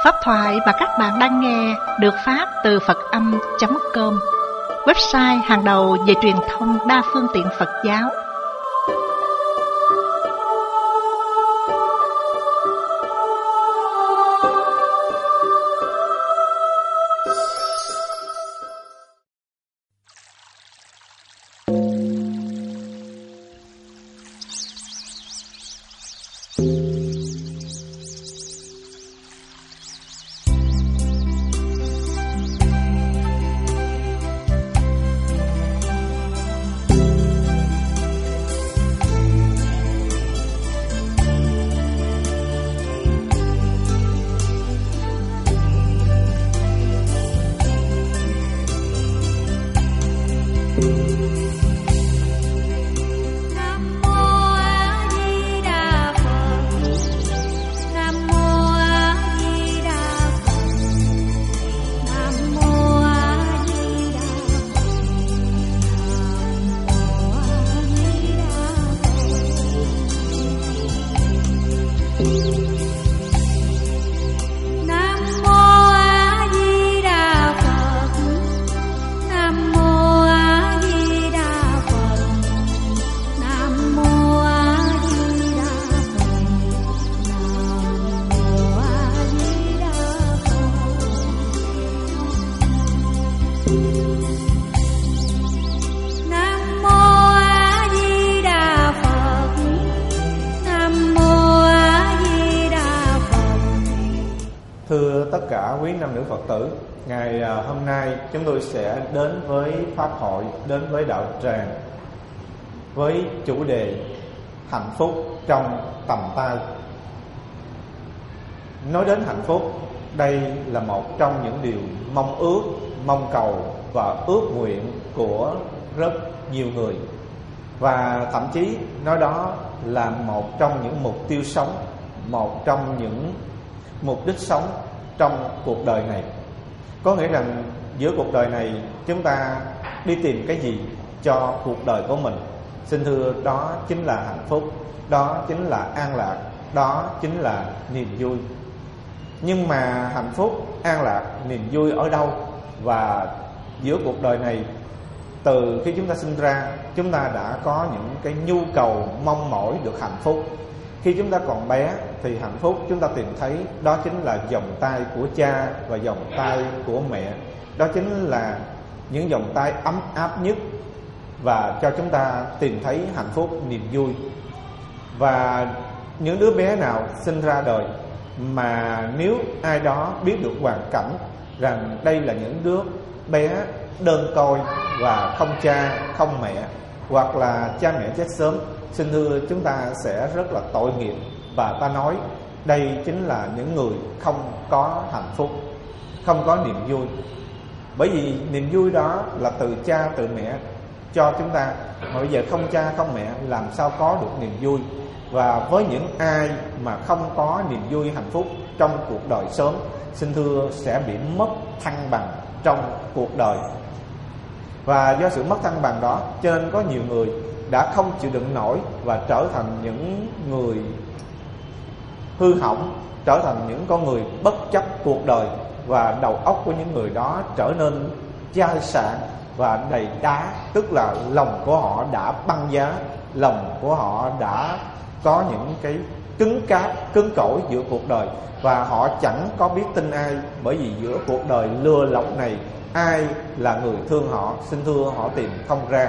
Pháp thoại mà các bạn đang nghe được phát từ Phật-âm.com, website hàng đầu về truyền thông đa phương tiện Phật giáo. Thưa tất cả quý nam nữ Phật tử, ngày hôm nay chúng tôi sẽ đến với Pháp hội, đến với Đạo Tràng với chủ đề hạnh phúc trong tầm tay. Nói đến hạnh phúc, đây là một trong những điều mong ước, mong cầu và ước nguyện của rất nhiều người. Và thậm chí nói đó là một trong những mục tiêu sống, một trong những mục đích sống trong cuộc đời này. Có nghĩa rằng giữa cuộc đời này chúng ta đi tìm cái gì cho cuộc đời của mình? Xin thưa, đó chính là hạnh phúc, đó chính là an lạc, đó chính là niềm vui. Nhưng mà hạnh phúc, an lạc, niềm vui ở đâu? Và giữa cuộc đời này, từ khi chúng ta sinh ra, chúng ta đã có những cái nhu cầu mong mỏi được hạnh phúc. Khi chúng ta còn bé thì hạnh phúc chúng ta tìm thấy đó chính là vòng tay của cha và vòng tay của mẹ. Đó chính là những vòng tay ấm áp nhất và cho chúng ta tìm thấy hạnh phúc, niềm vui. Và những đứa bé nào sinh ra đời mà nếu ai đó biết được hoàn cảnh rằng đây là những đứa bé đơn côi và không cha, không mẹ, hoặc là cha mẹ chết sớm, xin thưa chúng ta sẽ rất là tội nghiệp. Và ta nói đây chính là những người không có hạnh phúc, không có niềm vui. Bởi vì niềm vui đó là từ cha, từ mẹ cho chúng ta. Mà bây giờ không cha, không mẹ làm sao có được niềm vui? Và với những ai mà không có niềm vui, hạnh phúc trong cuộc đời sớm, xin thưa sẽ bị mất thăng bằng trong cuộc đời. Và do sự mất thăng bằng đó cho nên có nhiều người đã không chịu đựng nổi và trở thành những người hư hỏng, trở thành những con người bất chấp cuộc đời. Và đầu óc của những người đó trở nên chai sạn và đầy đá, tức là lòng của họ đã băng giá, lòng của họ đã có những cái cứng cáp, cứng cỏi giữa cuộc đời. Và họ chẳng có biết tin ai, bởi vì giữa cuộc đời lừa lọc này, ai là người thương họ, xin thưa họ tìm không ra.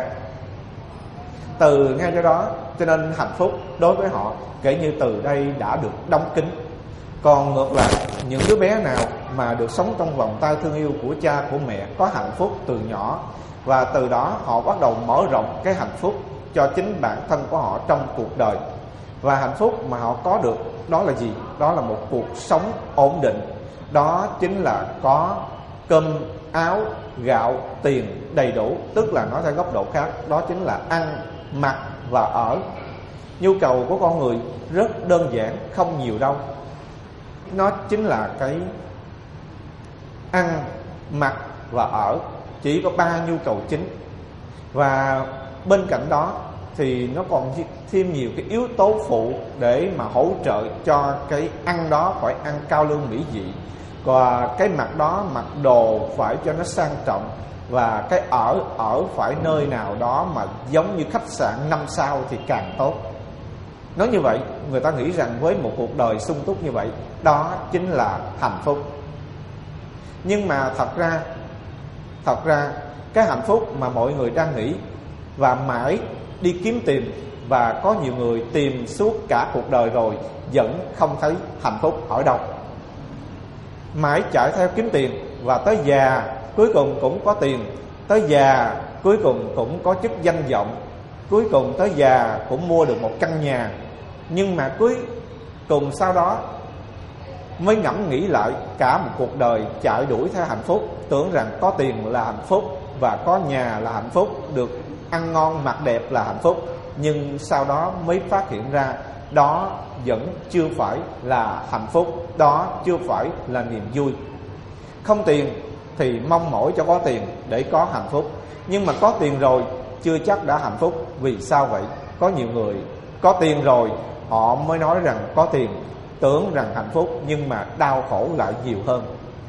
Từ ngay do đó cho nên hạnh phúc đối với họ kể như từ đây đã được đóng kín. Còn ngược lại, những đứa bé nào mà được sống trong vòng tay thương yêu của cha, của mẹ, có hạnh phúc từ nhỏ, và từ đó họ bắt đầu mở rộng cái hạnh phúc cho chính bản thân của họ trong cuộc đời. Và hạnh phúc mà họ có được đó là gì? Đó là một cuộc sống ổn định. Đó chính là có cơm, áo, gạo, tiền đầy đủ. Tức là nói theo góc độ khác, đó chính là ăn, mặc và ở. Nhu cầu của con người rất đơn giản, không nhiều đâu. Nó chính là cái ăn, mặc và ở. Chỉ có 3 nhu cầu chính. Và bên cạnh đó thì nó còn thêm nhiều cái yếu tố phụ để mà hỗ trợ cho cái ăn đó phải ăn cao lương mỹ vị. và cái mặc đó mặc đồ phải cho nó sang trọng, và cái ở phải nơi nào đó mà giống như khách sạn 5 sao thì càng tốt. Nói như vậy, người ta nghĩ rằng với một cuộc đời sung túc như vậy, đó chính là hạnh phúc. Nhưng mà thật ra cái hạnh phúc mà mọi người đang nghĩ và mãi đi kiếm tìm, và có nhiều người tìm suốt cả cuộc đời rồi vẫn không thấy hạnh phúc ở đâu. Mãi chạy theo kiếm tiền, và tới già cuối cùng cũng có tiền, tới già cuối cùng cũng có chức danh vọng, cuối cùng tới già cũng mua được một căn nhà. Nhưng mà cuối cùng sau đó mới ngẫm nghĩ lại, cả một cuộc đời chạy đuổi theo hạnh phúc, tưởng rằng có tiền là hạnh phúc và có nhà là hạnh phúc, được ăn ngon mặc đẹp là hạnh phúc. Nhưng sau đó mới phát hiện ra đó vẫn chưa phải là hạnh phúc, đó chưa phải là niềm vui. Không tiền thì mong mỏi cho có tiền để có hạnh phúc, nhưng mà có tiền rồi chưa chắc đã hạnh phúc. Vì sao vậy? Có nhiều người có tiền rồi họ mới nói rằng có tiền, tưởng rằng hạnh phúc, nhưng mà đau khổ lại nhiều hơn.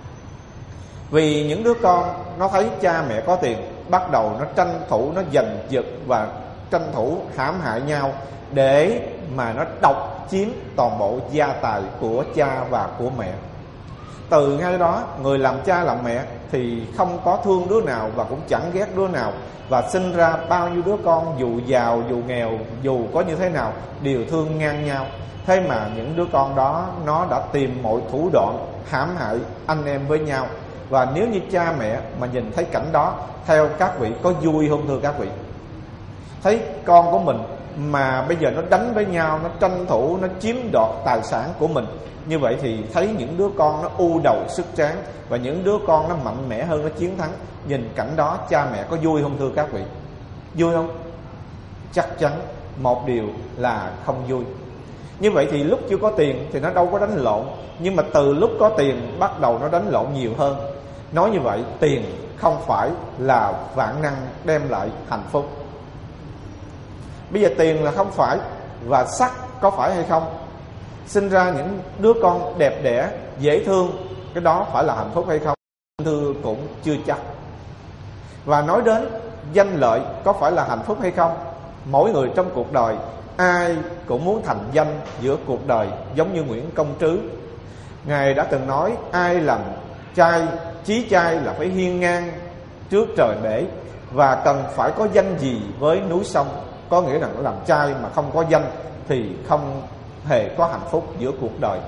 Vì những đứa con nó thấy cha mẹ có tiền, bắt đầu nó tranh thủ, nó giành giật và tranh thủ hãm hại nhau để mà nó độc chiếm toàn bộ gia tài của cha và của mẹ. Từ ngay đó, người làm cha làm mẹ thì không có thương đứa nào và cũng chẳng ghét đứa nào, và sinh ra bao nhiêu đứa con, dù giàu dù nghèo, dù có như thế nào đều thương ngang nhau. Thế mà những đứa con đó nó đã tìm mọi thủ đoạn hãm hại anh em với nhau. Và nếu như cha mẹ mà nhìn thấy cảnh đó, theo các vị có vui không thưa các vị? Thấy con của mình mà bây giờ nó đánh với nhau, nó tranh thủ, nó chiếm đoạt tài sản của mình, như vậy thì thấy những đứa con nó u đầu sức tráng, và những đứa con nó mạnh mẽ hơn, nó chiến thắng. Nhìn cảnh đó cha mẹ có vui không thưa các vị? Vui không? Chắc chắn một điều là không vui. Như vậy thì lúc chưa có tiền thì nó đâu có đánh lộn, nhưng mà từ lúc có tiền bắt đầu nó đánh lộn nhiều hơn. Nói như vậy, tiền không phải là vạn năng đem lại hạnh phúc. Bây giờ tiền là không phải, và sắc có phải hay không? Sinh ra những đứa con đẹp đẽ, dễ thương, cái đó phải là hạnh phúc hay không? Thưa cũng chưa chắc. Và nói đến danh lợi có phải là hạnh phúc hay không? Mỗi người trong cuộc đời ai cũng muốn thành danh giữa cuộc đời, giống như Nguyễn Công Trứ. Ngài đã từng nói ai làm trai, chí trai là phải hiên ngang trước trời bể, và cần phải có danh gì với núi sông. Có nghĩa là làm trai mà không có danh thì không hề có hạnh phúc giữa cuộc đời.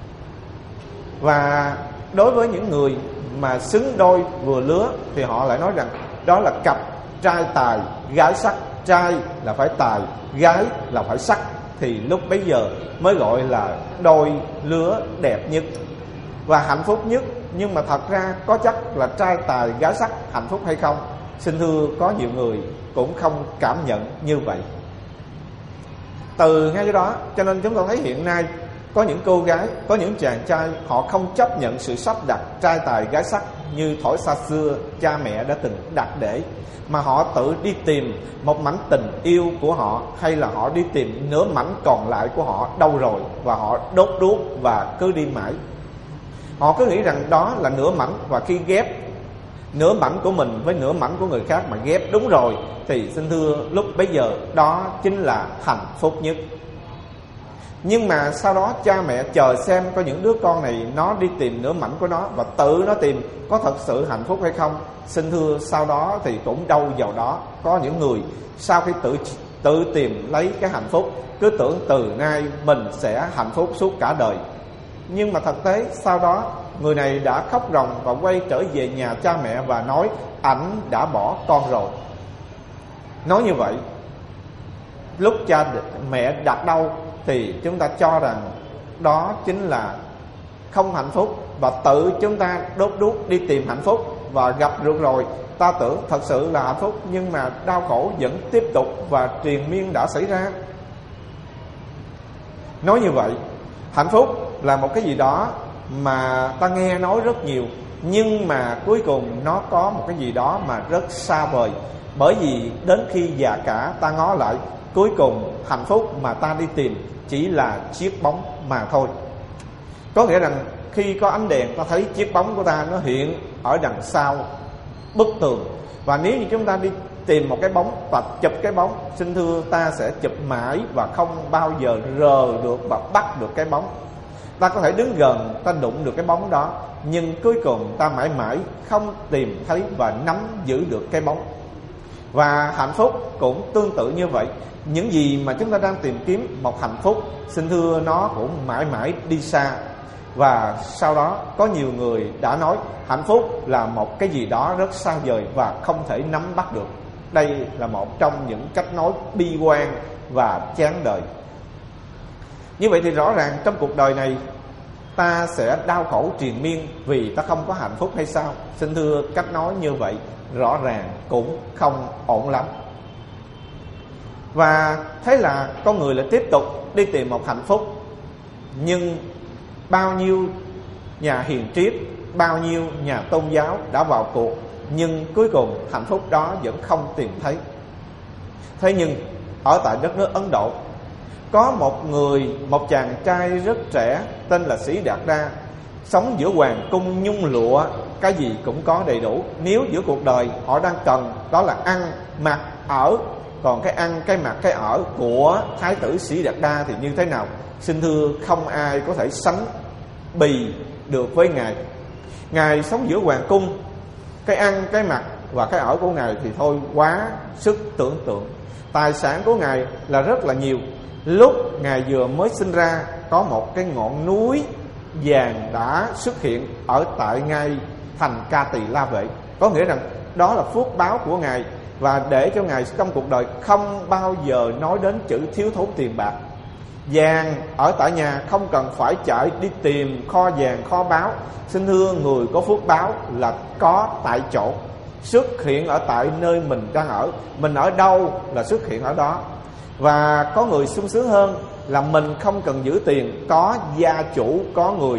Và đối với những người mà xứng đôi vừa lứa thì họ lại nói rằng đó là cặp trai tài gái sắc. Trai là phải tài, gái là phải sắc, thì lúc bấy giờ mới gọi là đôi lứa đẹp nhất và hạnh phúc nhất. Nhưng mà thật ra có chắc là trai tài gái sắc hạnh phúc hay không? Xin thưa, có nhiều người cũng không cảm nhận như vậy. Từ ngay cái đó cho nên chúng ta thấy hiện nay có những cô gái, có những chàng trai họ không chấp nhận sự sắp đặt trai tài gái sắc như thổi xa xưa cha mẹ đã từng đặt để, mà họ tự đi tìm một mảnh tình yêu của họ, hay là họ đi tìm nửa mảnh còn lại của họ đâu rồi, và họ đốt đuốc và cứ đi mãi. Họ cứ nghĩ rằng đó là nửa mảnh, và khi ghép nửa mảnh của mình với nửa mảnh của người khác mà ghép đúng rồi thì xin thưa lúc bấy giờ đó chính là hạnh phúc nhất. Nhưng mà sau đó cha mẹ chờ xem có những đứa con này nó đi tìm nửa mảnh của nó và tự nó tìm có thật sự hạnh phúc hay không. Xin thưa sau đó thì cũng đâu vào đó. Có những người sau khi tự tìm lấy cái hạnh phúc cứ tưởng từ nay mình sẽ hạnh phúc suốt cả đời. Nhưng mà thực tế sau đó người này đã khóc ròng và quay trở về nhà cha mẹ và nói ảnh đã bỏ con rồi. Nói như vậy, lúc cha mẹ đặt đâu thì chúng ta cho rằng đó chính là không hạnh phúc, và tự chúng ta đốt đuốc đi tìm hạnh phúc, và gặp được rồi ta tưởng thật sự là hạnh phúc, nhưng mà đau khổ vẫn tiếp tục và triền miên đã xảy ra. Nói như vậy, hạnh phúc là một cái gì đó mà ta nghe nói rất nhiều, nhưng mà cuối cùng nó có một cái gì đó mà rất xa vời. Bởi vì đến khi già cả ta ngó lại, cuối cùng hạnh phúc mà ta đi tìm chỉ là chiếc bóng mà thôi. Có nghĩa rằng khi có ánh đèn ta thấy chiếc bóng của ta nó hiện ở đằng sau bức tường. Và nếu như chúng ta đi tìm một cái bóng và chụp cái bóng, xin thưa ta sẽ chụp mãi và không bao giờ rờ được và bắt được cái bóng. Ta có thể đứng gần, ta đụng được cái bóng đó, nhưng cuối cùng ta mãi mãi không tìm thấy và nắm giữ được cái bóng. Và hạnh phúc cũng tương tự như vậy. Những gì mà chúng ta đang tìm kiếm một hạnh phúc, xin thưa nó cũng mãi mãi đi xa. Và sau đó có nhiều người đã nói hạnh phúc là một cái gì đó rất xa vời và không thể nắm bắt được. Đây là một trong những cách nói bi quan và chán đời. Như vậy thì rõ ràng trong cuộc đời này ta sẽ đau khổ triền miên vì ta không có hạnh phúc hay sao? Xin thưa, cách nói như vậy rõ ràng cũng không ổn lắm. Và thế là con người lại tiếp tục đi tìm một hạnh phúc. Nhưng bao nhiêu nhà hiền triết, bao nhiêu nhà tôn giáo đã vào cuộc, nhưng cuối cùng hạnh phúc đó vẫn không tìm thấy. Thế nhưng ở tại đất nước Ấn Độ, có một chàng trai rất trẻ tên là Sĩ Đạt Đa, sống giữa hoàng cung nhung lụa, cái gì cũng có đầy đủ. Nếu giữa cuộc đời họ đang cần đó là ăn, mặc, ở, còn cái ăn, cái mặc, cái ở của Thái tử Sĩ Đạt Đa thì như thế nào? Xin thưa, không ai có thể sánh bì được với Ngài. Ngài sống giữa hoàng cung, cái ăn, cái mặc và cái ở của Ngài thì thôi quá sức tưởng tượng. Tài sản của Ngài là rất là nhiều. Lúc Ngài vừa mới sinh ra, có một cái ngọn núi vàng đã xuất hiện ở tại ngay thành Ca Tỳ La Vệ. Có nghĩa rằng đó là phước báo của Ngài, và để cho Ngài trong cuộc đời không bao giờ nói đến chữ thiếu thốn tiền bạc. Vàng ở tại nhà, không cần phải chạy đi tìm kho vàng, kho báu. Xin thưa, người có phước báo là có tại chỗ, xuất hiện ở tại nơi mình đang ở. Mình ở đâu là xuất hiện ở đó. Và có người sung sướng hơn là mình không cần giữ tiền, có gia chủ, có người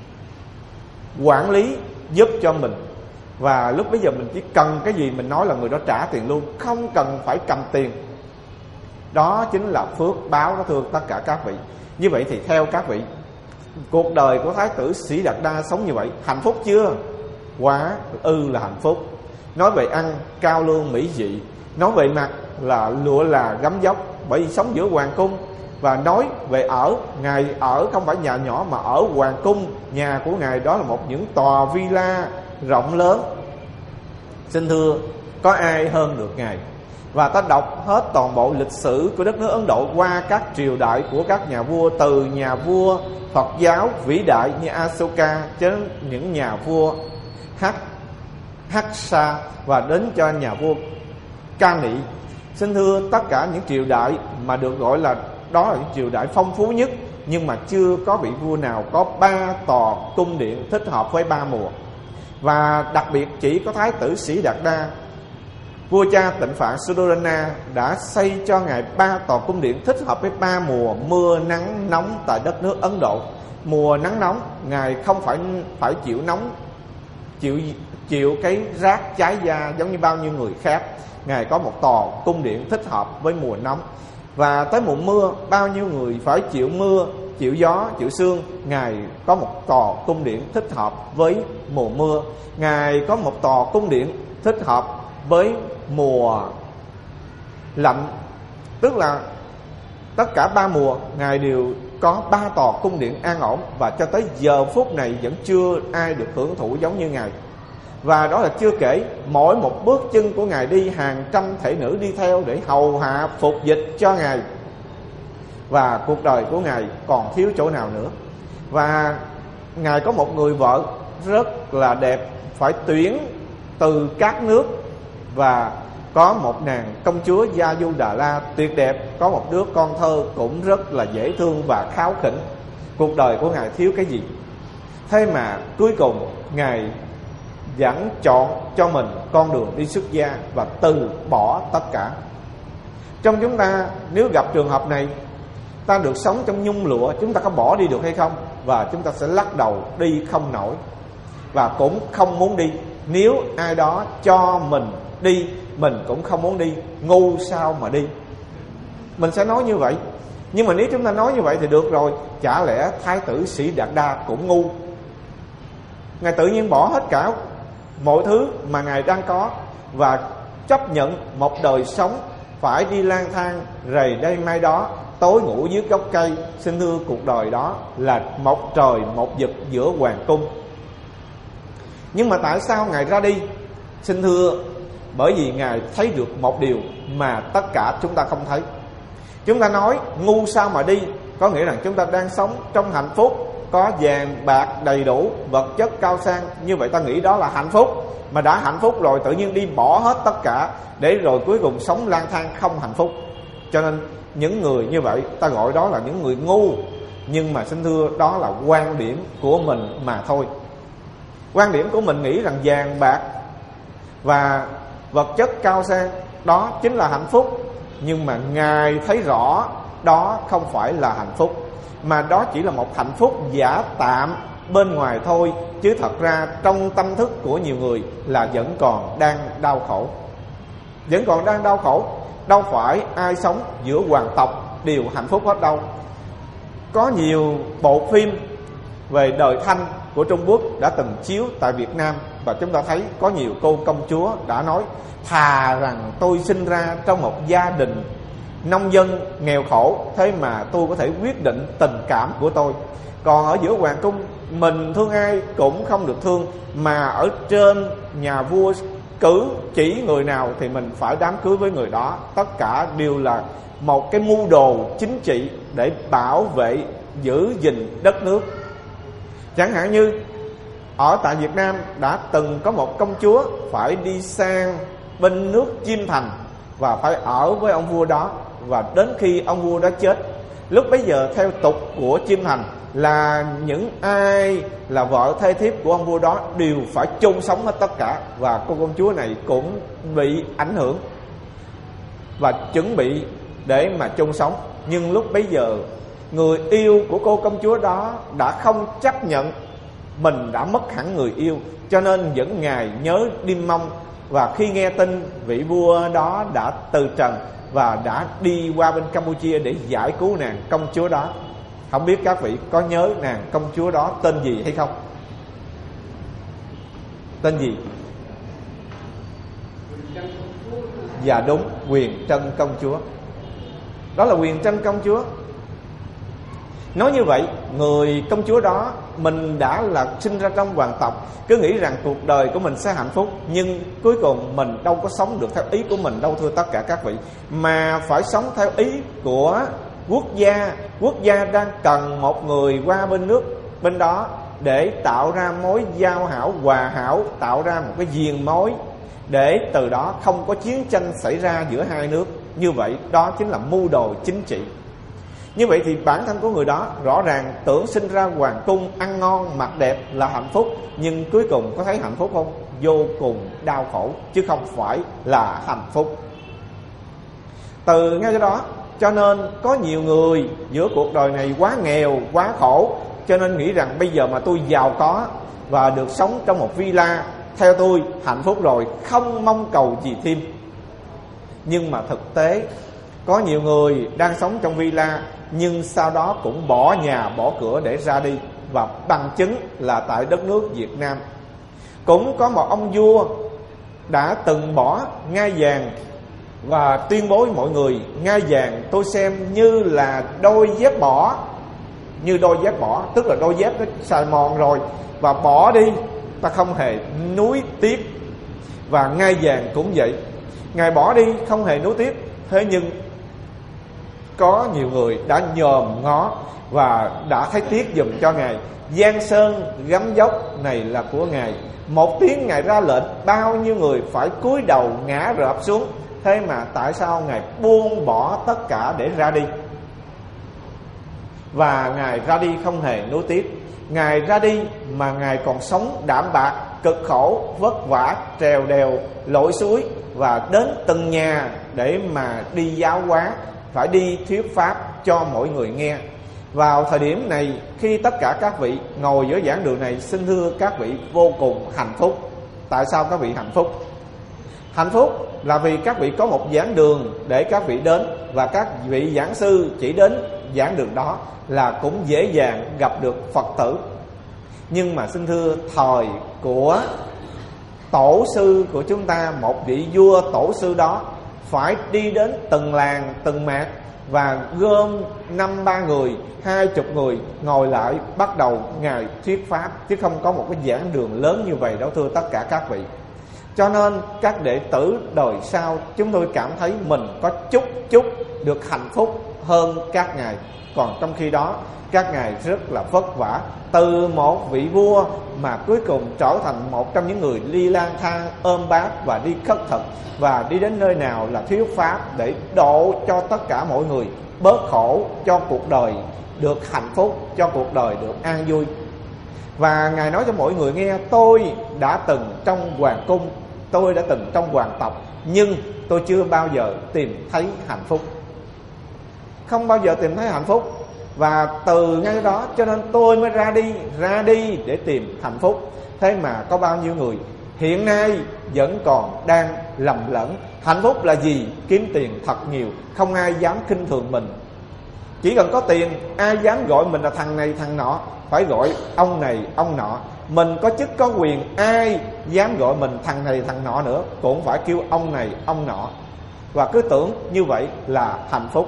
quản lý giúp cho mình. Và lúc bây giờ mình chỉ cần cái gì mình nói là người đó trả tiền luôn, không cần phải cầm tiền. Đó chính là phước báo đó, thưa tất cả các vị. Như vậy thì theo các vị, cuộc đời của Thái tử Sĩ Đạt Đa sống như vậy, hạnh phúc chưa? Quá là hạnh phúc. Nói về ăn, cao lương mỹ dị. Nói về mặt là lụa là gấm dốc, bởi vì sống giữa hoàng cung. Và nói về ở, Ngài ở không phải nhà nhỏ mà ở hoàng cung. Nhà của Ngài đó là một những tòa villa rộng lớn. Xin thưa, có ai hơn được Ngài? Và ta đọc hết toàn bộ lịch sử của đất nước Ấn Độ qua các triều đại của các nhà vua, từ nhà vua Phật giáo vĩ đại như Asoka cho đến những nhà vua Haksa và đến cho nhà vua Kani. Xin thưa, tất cả những triều đại mà được gọi là đó là những triều đại phong phú nhất, nhưng mà chưa có vị vua nào có 3 tòa cung điện thích hợp với 3 mùa. Và đặc biệt chỉ có Thái tử Sĩ Đạt Đa, vua cha Tịnh Phạn Suddhodana đã xây cho Ngài 3 tòa cung điện thích hợp với 3 mùa mưa nắng nóng tại đất nước Ấn Độ. Mùa nắng nóng, Ngài không phải chịu nóng, chịu cái rát cháy da giống như bao nhiêu người khác. Ngài có một tòa cung điện thích hợp với mùa nóng. Và tới mùa mưa, bao nhiêu người phải chịu mưa, chịu gió, chịu sương. Ngài có một tòa cung điện thích hợp với mùa mưa. Ngài có một tòa cung điện thích hợp với mùa lạnh. Tức là tất cả 3 mùa Ngài đều có 3 tòa cung điện an ổn. Và cho tới giờ phút này vẫn chưa ai được hưởng thụ giống như Ngài. Và đó là chưa kể mỗi một bước chân của Ngài đi, hàng trăm thể nữ đi theo để hầu hạ phục dịch cho Ngài. Và cuộc đời của Ngài còn thiếu chỗ nào nữa. Và Ngài có một người vợ rất là đẹp, phải tuyển từ các nước. Và có một nàng công chúa Gia Du Đà La tuyệt đẹp, có một đứa con thơ cũng rất là dễ thương và kháu khỉnh. Cuộc đời của Ngài thiếu cái gì? Thế mà cuối cùng Ngài vẫn chọn cho mình con đường đi xuất gia và từ bỏ tất cả. Trong chúng ta nếu gặp trường hợp này, ta được sống trong nhung lụa, chúng ta có bỏ đi được hay không? Và chúng ta sẽ lắc đầu đi không nổi, và cũng không muốn đi. Nếu ai đó cho mình đi, mình cũng không muốn đi. Ngu sao mà đi? Mình sẽ nói như vậy. Nhưng mà nếu chúng ta nói như vậy thì được rồi, chả lẽ Thái tử Sĩ Đạt Đa cũng ngu? Ngài tự nhiên bỏ hết cả mọi thứ mà Ngài đang có và chấp nhận một đời sống phải đi lang thang rầy đây mai đó, tối ngủ dưới gốc cây. Xin thưa, cuộc đời đó là một trời một vực giữa hoàng cung. Nhưng mà tại sao Ngài ra đi? Xin thưa, bởi vì Ngài thấy được một điều mà tất cả chúng ta không thấy. Chúng ta nói ngu sao mà đi, có nghĩa rằng chúng ta đang sống trong hạnh phúc, có vàng bạc đầy đủ, vật chất cao sang, như vậy ta nghĩ đó là hạnh phúc. Mà đã hạnh phúc rồi tự nhiên đi bỏ hết tất cả, để rồi cuối cùng sống lang thang không hạnh phúc. Cho nên những người như vậy ta gọi đó là những người ngu. Nhưng mà xin thưa, đó là quan điểm của mình mà thôi. Quan điểm của mình nghĩ rằng vàng bạc và vật chất cao sang đó chính là hạnh phúc. Nhưng mà Ngài thấy rõ đó không phải là hạnh phúc, mà đó chỉ là một hạnh phúc giả tạm bên ngoài thôi. Chứ thật ra trong tâm thức của nhiều người là vẫn còn đang đau khổ. Vẫn còn đang đau khổ. Đâu phải ai sống giữa hoàng tộc đều hạnh phúc hết đâu. Có nhiều bộ phim về đời Thanh của Trung Quốc đã từng chiếu tại Việt Nam, và chúng ta thấy có nhiều cô công chúa đã nói: thà rằng tôi sinh ra trong một gia đình nông dân nghèo khổ, thế mà tôi có thể quyết định tình cảm của tôi. Còn ở giữa hoàng cung, mình thương ai cũng không được thương, mà ở trên nhà vua cử chỉ người nào thì mình phải đám cưới với người đó. Tất cả đều là một cái mưu đồ chính trị để bảo vệ, giữ gìn đất nước. Chẳng hạn như ở tại Việt Nam đã từng có một công chúa phải đi sang bên nước Chiêm Thành và phải ở với ông vua đó, và đến khi ông vua đó chết. Lúc bấy giờ theo tục của Chiêm Thành là những ai là vợ thê thiếp của ông vua đó đều phải chôn sống hết tất cả, và cô công chúa này cũng bị ảnh hưởng và chuẩn bị để mà chôn sống. Nhưng lúc bấy giờ người yêu của cô công chúa đó đã không chấp nhận mình đã mất hẳn người yêu, cho nên vẫn ngày nhớ đêm mong. Và khi nghe tin vị vua đó đã từ trần và đã đi qua bên Campuchia để giải cứu nàng công chúa đó, không biết các vị có nhớ nàng công chúa đó tên gì hay không? Tên gì? Dạ đúng, Huyền Trân công chúa. Đó là Huyền Trân công chúa. Nói như vậy, người công chúa đó, mình đã là sinh ra trong hoàng tộc, cứ nghĩ rằng cuộc đời của mình sẽ hạnh phúc. Nhưng cuối cùng mình đâu có sống được theo ý của mình đâu, thưa tất cả các vị, mà phải sống theo ý của quốc gia. Quốc gia đang cần một người qua bên nước bên đó để tạo ra mối giao hảo, hòa hảo, tạo ra một cái diền mối, để từ đó không có chiến tranh xảy ra giữa hai nước. Như vậy đó chính là mưu đồ chính trị. Như vậy thì bản thân của người đó rõ ràng tưởng sinh ra hoàng cung, ăn ngon, mặc đẹp là hạnh phúc, nhưng cuối cùng có thấy hạnh phúc không? Vô cùng đau khổ, chứ không phải là hạnh phúc. Từ ngay đó cho nên có nhiều người giữa cuộc đời này quá nghèo, quá khổ, cho nên nghĩ rằng bây giờ mà tôi giàu có và được sống trong một villa, theo tôi hạnh phúc rồi, không mong cầu gì thêm. Nhưng mà thực tế có nhiều người đang sống trong villa, nhưng sau đó cũng bỏ nhà bỏ cửa để ra đi. Và bằng chứng là tại đất nước Việt Nam cũng có một ông vua đã từng bỏ ngai vàng và tuyên bố với mọi người: ngai vàng tôi xem như là đôi dép bỏ. Như đôi dép bỏ, tức là đôi dép nó xài mòn rồi và bỏ đi, ta không hề nuối tiếc. Và ngai vàng cũng vậy, Ngài bỏ đi không hề nuối tiếc. Thế nhưng có nhiều người đã nhòm ngó và đã thấy tiếc giùm cho Ngài. Giang sơn gấm dốc này là của Ngài, một tiếng Ngài ra lệnh, bao nhiêu người phải cúi đầu ngã rợp xuống. Thế mà tại sao Ngài buông bỏ tất cả để ra đi? Và Ngài ra đi không hề nuối tiếc. Ngài ra đi mà Ngài còn sống đạm bạc, cực khổ, vất vả, trèo đèo, lội suối, và đến từng nhà để mà đi giáo hóa, phải đi thuyết pháp cho mọi người nghe. Vào thời điểm này, khi tất cả các vị ngồi giữa giảng đường này, xin thưa các vị vô cùng hạnh phúc. Tại sao các vị hạnh phúc? Hạnh phúc là vì các vị có một giảng đường để các vị đến, và các vị giảng sư chỉ đến giảng đường đó là cũng dễ dàng gặp được Phật tử. Nhưng mà xin thưa, thời của tổ sư của chúng ta, một vị vua tổ sư đó phải đi đến từng làng từng mạc và gom 5-3 người, 20 người ngồi lại bắt đầu Ngài thuyết pháp, chứ không có một cái giảng đường lớn như vậy đâu thưa tất cả các vị. Cho nên các đệ tử đời sau chúng tôi cảm thấy mình có chút được hạnh phúc hơn các ngài. Còn trong khi đó các ngài rất là vất vả, từ một vị vua mà cuối cùng trở thành một trong những người đi lang thang ôm bát và đi khất thực, và đi đến nơi nào là thuyết pháp để độ cho tất cả mọi người bớt khổ, cho cuộc đời được hạnh phúc, cho cuộc đời được an vui. Và Ngài nói cho mọi người nghe: tôi đã từng trong hoàng cung, tôi đã từng trong hoàng tộc, nhưng tôi chưa bao giờ tìm thấy hạnh phúc, không bao giờ tìm thấy hạnh phúc. Và từ ngay đó cho nên tôi mới ra đi để tìm hạnh phúc. Thế mà có bao nhiêu người hiện nay vẫn còn đang lầm lẫn. Hạnh phúc là gì? Kiếm tiền thật nhiều, không ai dám khinh thường mình. Chỉ cần có tiền, ai dám gọi mình là thằng này thằng nọ, phải gọi ông này ông nọ. Mình có chức có quyền, ai dám gọi mình thằng này thằng nọ nữa cũng phải kêu ông này ông nọ. Và cứ tưởng như vậy là hạnh phúc.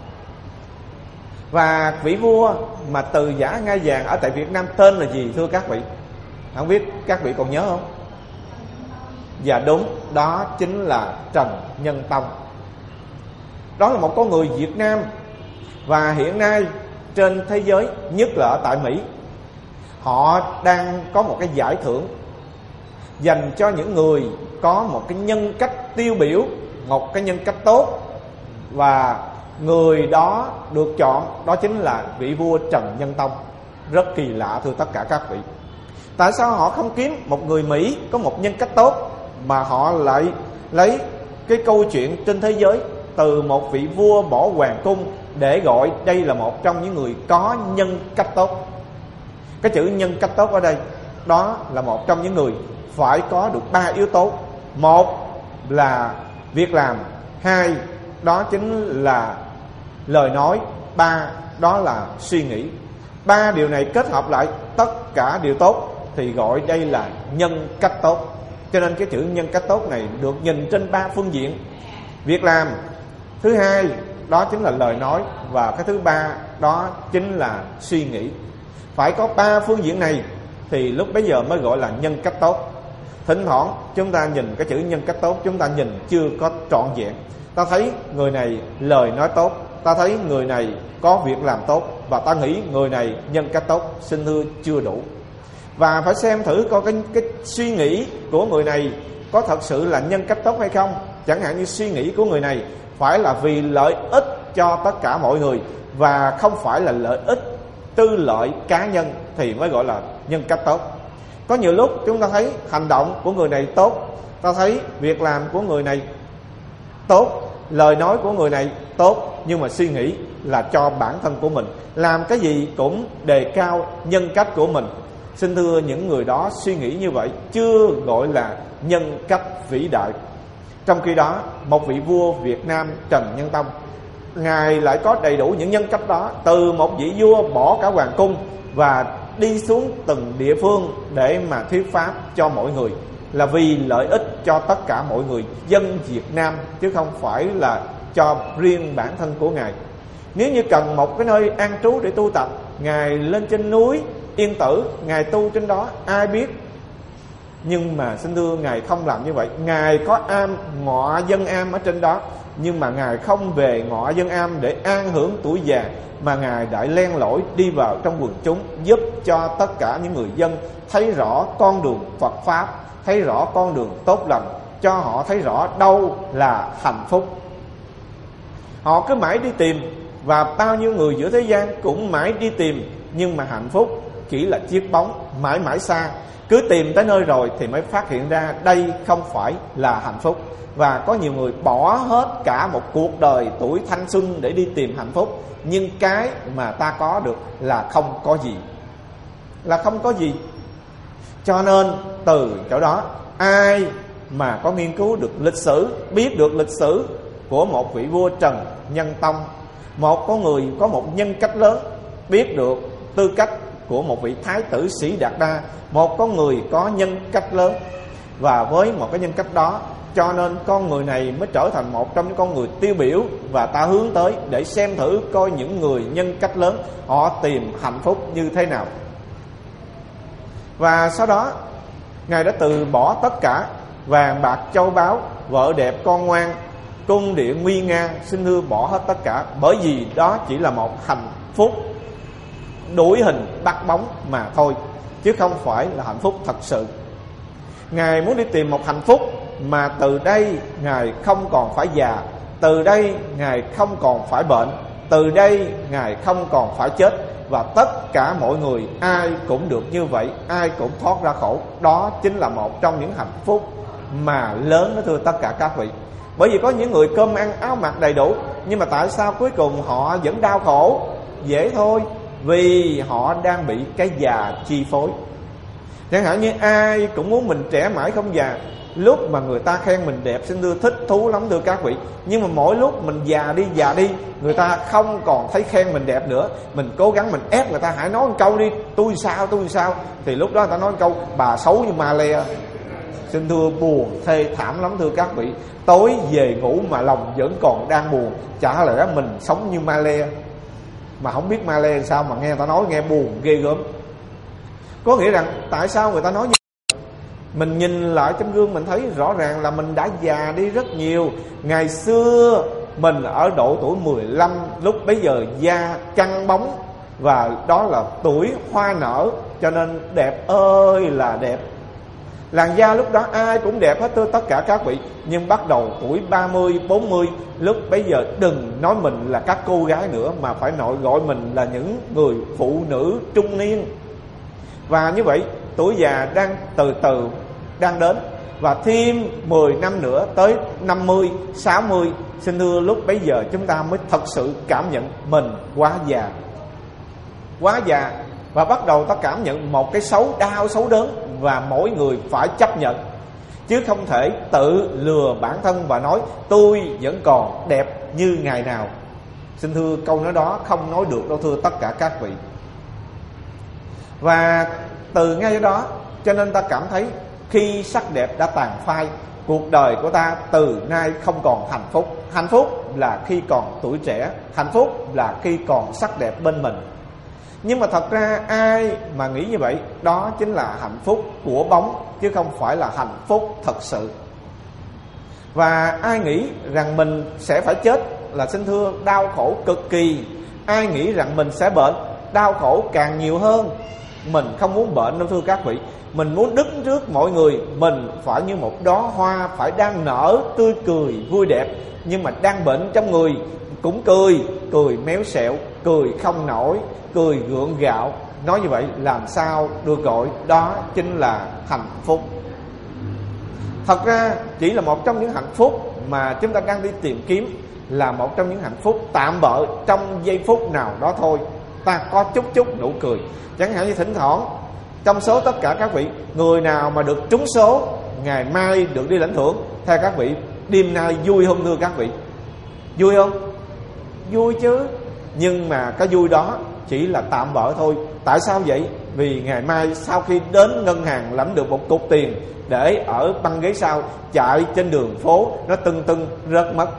Và vị vua mà từ giả ngai vàng ở tại Việt Nam tên là gì thưa các vị? Không biết các vị còn nhớ không? Dạ đúng, đó chính là Trần Nhân Tông. Đó là một con người Việt Nam. Và hiện nay trên thế giới, nhất là ở tại Mỹ, họ đang có một cái giải thưởng dành cho những người có một cái nhân cách tiêu biểu, một cái nhân cách tốt. Và người đó được chọn, đó chính là vị vua Trần Nhân Tông. Rất kỳ lạ thưa tất cả các vị. Tại sao họ không kiếm một người Mỹ có một nhân cách tốt, mà họ lại lấy cái câu chuyện trên thế giới từ một vị vua bỏ hoàng cung để gọi đây là một trong những người có nhân cách tốt? Cái chữ nhân cách tốt ở đây, đó là một trong những người phải có được 3 yếu tố. Một là việc làm, 2 đó chính là lời nói, 3 đó là suy nghĩ. 3 điều này kết hợp lại tất cả đều tốt thì gọi đây là nhân cách tốt. Cho nên cái chữ nhân cách tốt này được nhìn trên 3 phương diện: việc làm, thứ hai đó chính là lời nói, và cái thứ 3 đó chính là suy nghĩ. Phải có 3 phương diện này thì lúc bấy giờ mới gọi là nhân cách tốt. Thỉnh thoảng chúng ta nhìn cái chữ nhân cách tốt, chúng ta nhìn chưa có trọn vẹn. Ta thấy người này lời nói tốt, ta thấy người này có việc làm tốt, và ta nghĩ người này nhân cách tốt. Xin thưa, chưa đủ. Và phải xem thử coi cái suy nghĩ của người này có thật sự là nhân cách tốt hay không. Chẳng hạn như suy nghĩ của người này phải là vì lợi ích cho tất cả mọi người, và không phải là lợi ích tư lợi cá nhân, thì mới gọi là nhân cách tốt. Có nhiều lúc chúng ta thấy hành động của người này tốt, ta thấy việc làm của người này tốt, lời nói của người này tốt, nhưng mà suy nghĩ là cho bản thân của mình, làm cái gì cũng đề cao nhân cách của mình. Xin thưa, những người đó suy nghĩ như vậy chưa gọi là nhân cách vĩ đại. Trong khi đó, một vị vua Việt Nam Trần Nhân Tông, Ngài lại có đầy đủ những nhân cách đó. Từ một vị vua bỏ cả hoàng cung và đi xuống từng địa phương để mà thuyết pháp cho mọi người, là vì lợi ích cho tất cả mọi người dân Việt Nam, chứ không phải là cho riêng bản thân của Ngài. Nếu như cần một cái nơi an trú để tu tập, Ngài lên trên núi Yên Tử, Ngài tu trên đó, ai biết. Nhưng mà xin thưa, Ngài không làm như vậy. Ngài có ngọ dân am ở trên đó, nhưng mà Ngài không về ngọ dân am để an hưởng tuổi già, mà Ngài đã len lỏi đi vào trong quần chúng, giúp cho tất cả những người dân thấy rõ con đường Phật Pháp, thấy rõ con đường tốt lành, cho họ thấy rõ đâu là hạnh phúc. Họ cứ mãi đi tìm, và bao nhiêu người giữa thế gian cũng mãi đi tìm, nhưng mà hạnh phúc chỉ là chiếc bóng mãi mãi xa. Cứ tìm tới nơi rồi thì mới phát hiện ra đây không phải là hạnh phúc. Và có nhiều người bỏ hết cả một cuộc đời tuổi thanh xuân để đi tìm hạnh phúc, nhưng cái mà ta có được là không có gì, là không có gì. Cho nên từ chỗ đó, ai mà có nghiên cứu được lịch sử, biết được lịch sử của một vị vua Trần Nhân Tông, một con người có một nhân cách lớn, biết được tư cách của một vị thái tử Sĩ Đạt Đa, một con người có nhân cách lớn. Và với một cái nhân cách đó, cho nên con người này mới trở thành một trong những con người tiêu biểu, và ta hướng tới để xem thử coi những người nhân cách lớn họ tìm hạnh phúc như thế nào. Và sau đó Ngài đã từ bỏ tất cả, vàng bạc châu báu, vợ đẹp con ngoan, cung điện nguy nga, xin thưa bỏ hết tất cả, bởi vì đó chỉ là một hạnh phúc đuổi hình bắt bóng mà thôi, chứ không phải là hạnh phúc thật sự. Ngài muốn đi tìm một hạnh phúc mà từ đây Ngài không còn phải già, từ đây Ngài không còn phải bệnh, từ đây Ngài không còn phải chết, và tất cả mọi người ai cũng được như vậy, ai cũng thoát ra khổ. Đó chính là một trong những hạnh phúc mà lớn đó thưa tất cả các vị. Bởi vì có những người cơm ăn áo mặc đầy đủ, nhưng mà tại sao cuối cùng họ vẫn đau khổ? Dễ thôi, vì họ đang bị cái già chi phối. Chẳng hạn như ai cũng muốn mình trẻ mãi không già. Lúc mà người ta khen mình đẹp, xin thưa thích thú lắm thưa các vị. Nhưng mà mỗi lúc mình già đi, người ta không còn thấy khen mình đẹp nữa. Mình cố gắng mình ép người ta hãy nói một câu đi, tôi sao. Thì lúc đó người ta nói một câu bà xấu như ma le. Xin thưa buồn thê thảm lắm thưa các vị. Tối về ngủ mà lòng vẫn còn đang buồn. Chả lẽ mình sống như ma le, mà không biết ma le sao mà nghe người ta nói nghe buồn ghê gớm. Có nghĩa rằng tại sao người ta nói như mình nhìn lại trong gương mình thấy rõ ràng là mình đã già đi rất nhiều. Ngày xưa mình ở độ tuổi 15, lúc bấy giờ da căng bóng, và đó là tuổi hoa nở, cho nên đẹp ơi là đẹp. Làn da lúc đó ai cũng đẹp hết thưa tất cả các vị. Nhưng bắt đầu tuổi 30, 40, lúc bấy giờ đừng nói mình là các cô gái nữa, mà phải gọi mình là những người phụ nữ trung niên. Và như vậy tuổi già đang từ từ đang đến. Và thêm 10 năm nữa tới 50, 60, xin thưa lúc bấy giờ chúng ta mới thật sự cảm nhận mình quá già. Quá già. Và bắt đầu ta cảm nhận một cái xấu đau, xấu đớn, và mỗi người phải chấp nhận, chứ không thể tự lừa bản thân và nói tôi vẫn còn đẹp như ngày nào. Xin thưa câu nói đó không nói được đâu thưa tất cả các vị. Và từ ngay đó cho nên ta cảm thấy khi sắc đẹp đã tàn phai, cuộc đời của ta từ nay không còn hạnh phúc. Hạnh phúc là khi còn tuổi trẻ, hạnh phúc là khi còn sắc đẹp bên mình. Nhưng mà thật ra ai mà nghĩ như vậy, đó chính là hạnh phúc của bóng, chứ không phải là hạnh phúc thật sự. Và ai nghĩ rằng mình sẽ phải chết là xin thưa đau khổ cực kỳ. Ai nghĩ rằng mình sẽ bệnh, đau khổ càng nhiều hơn. Mình không muốn bệnh đâu thưa các vị. Mình muốn đứng trước mọi người, mình phải như một đóa hoa, phải đang nở tươi cười vui đẹp, nhưng mà đang bệnh trong người cũng cười méo xẹo, cười không nổi, cười gượng gạo. Nói như vậy làm sao được gọi đó chính là hạnh phúc. Thật ra chỉ là một trong những hạnh phúc mà chúng ta đang đi tìm kiếm, là một trong những hạnh phúc tạm bợ trong giây phút nào đó thôi. Ta có chút nụ cười. Chẳng hạn như thỉnh thoảng trong số tất cả các vị, người nào mà được trúng số ngày mai được đi lãnh thưởng, theo các vị đêm nay vui không thưa các vị? Vui không? Vui chứ. Nhưng mà cái vui đó chỉ là tạm bợ thôi. Tại sao vậy? Vì ngày mai sau khi đến ngân hàng lãnh được một cục tiền để ở băng ghế sau, chạy trên đường phố nó tưng rớt mất.